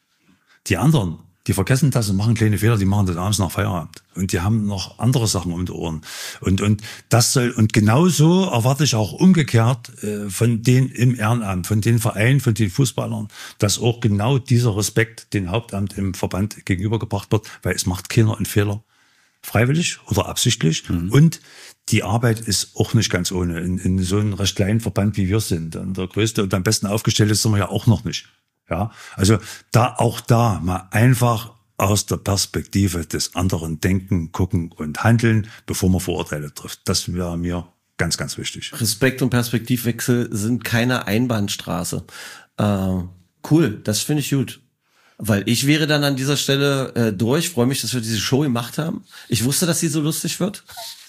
Die anderen, die vergessen das und machen kleine Fehler, die machen das abends nach Feierabend. Und die haben noch andere Sachen um die Ohren. Und, und das soll, und genauso erwarte ich auch umgekehrt äh, von denen im Ehrenamt, von den Vereinen, von den Fußballern, dass auch genau dieser Respekt den Hauptamt im Verband gegenübergebracht wird, weil es macht keiner einen Fehler. Freiwillig oder absichtlich. Mhm. Und die Arbeit ist auch nicht ganz ohne. In, in so einem recht kleinen Verband, wie wir sind. Und der größte und am besten aufgestellte sind wir ja auch noch nicht. Ja, also da, auch da mal einfach aus der Perspektive des anderen denken, gucken und handeln, bevor man Vorurteile trifft. Das wäre mir ganz, ganz wichtig. Respekt und Perspektivwechsel sind keine Einbahnstraße. Äh, cool, das finde ich gut. Weil ich wäre dann an dieser Stelle äh, durch. Freue mich, dass wir diese Show gemacht haben. Ich wusste, dass sie so lustig wird.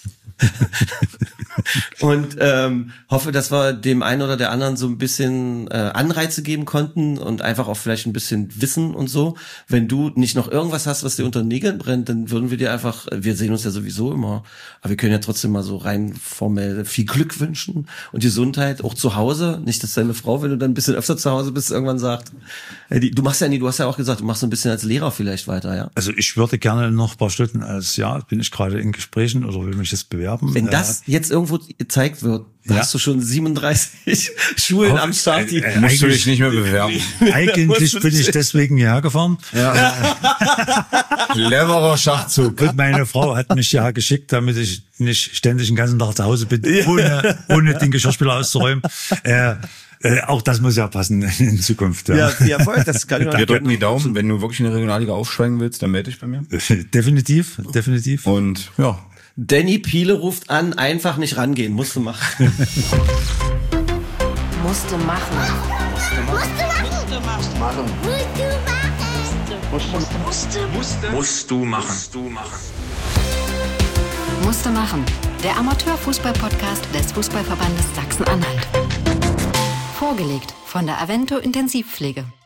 Und ähm, hoffe, dass wir dem einen oder der anderen so ein bisschen äh, Anreize geben konnten und einfach auch vielleicht ein bisschen Wissen und so. Wenn du nicht noch irgendwas hast, was dir unter den Nägeln brennt, dann würden wir dir einfach, wir sehen uns ja sowieso immer, aber wir können ja trotzdem mal so rein formell viel Glück wünschen und Gesundheit, auch zu Hause. Nicht, dass deine Frau, wenn du dann ein bisschen öfter zu Hause bist, irgendwann sagt, äh, die, du machst ja nie, du hast ja auch gesagt, du machst so ein bisschen als Lehrer vielleicht weiter, ja. Also ich würde gerne noch ein paar Stunden als, ja, bin ich gerade in Gesprächen oder will mich jetzt bewerben. Wenn das jetzt irgendwo gezeigt wird, Ja. hast du schon siebenunddreißig Schulen am Start. Die äh, Musst du eigentlich- dich nicht mehr bewerben. Eigentlich bin ich deswegen hierher gefahren. Cleverer Schachzug. Und meine Frau hat mich ja geschickt, damit ich nicht ständig den ganzen Tag zu Hause bin, ohne, ohne den Geschirrspüler auszuräumen. Äh, äh, auch das muss ja passen in Zukunft. ja, ja, voll, das kann ich Wir drücken die Daumen. Wenn du wirklich in der Regionalliga aufsteigen willst, dann melde dich bei mir. Definitiv, definitiv. Und ja, Danny Piele ruft an, einfach nicht rangehen, musst du machen. Musste machen. Musst du machen. Musst du machen. Musste machen. Der Amateurfußball-Podcast des Fußballverbandes Sachsen-Anhalt. Vorgelegt von der Avento Intensivpflege.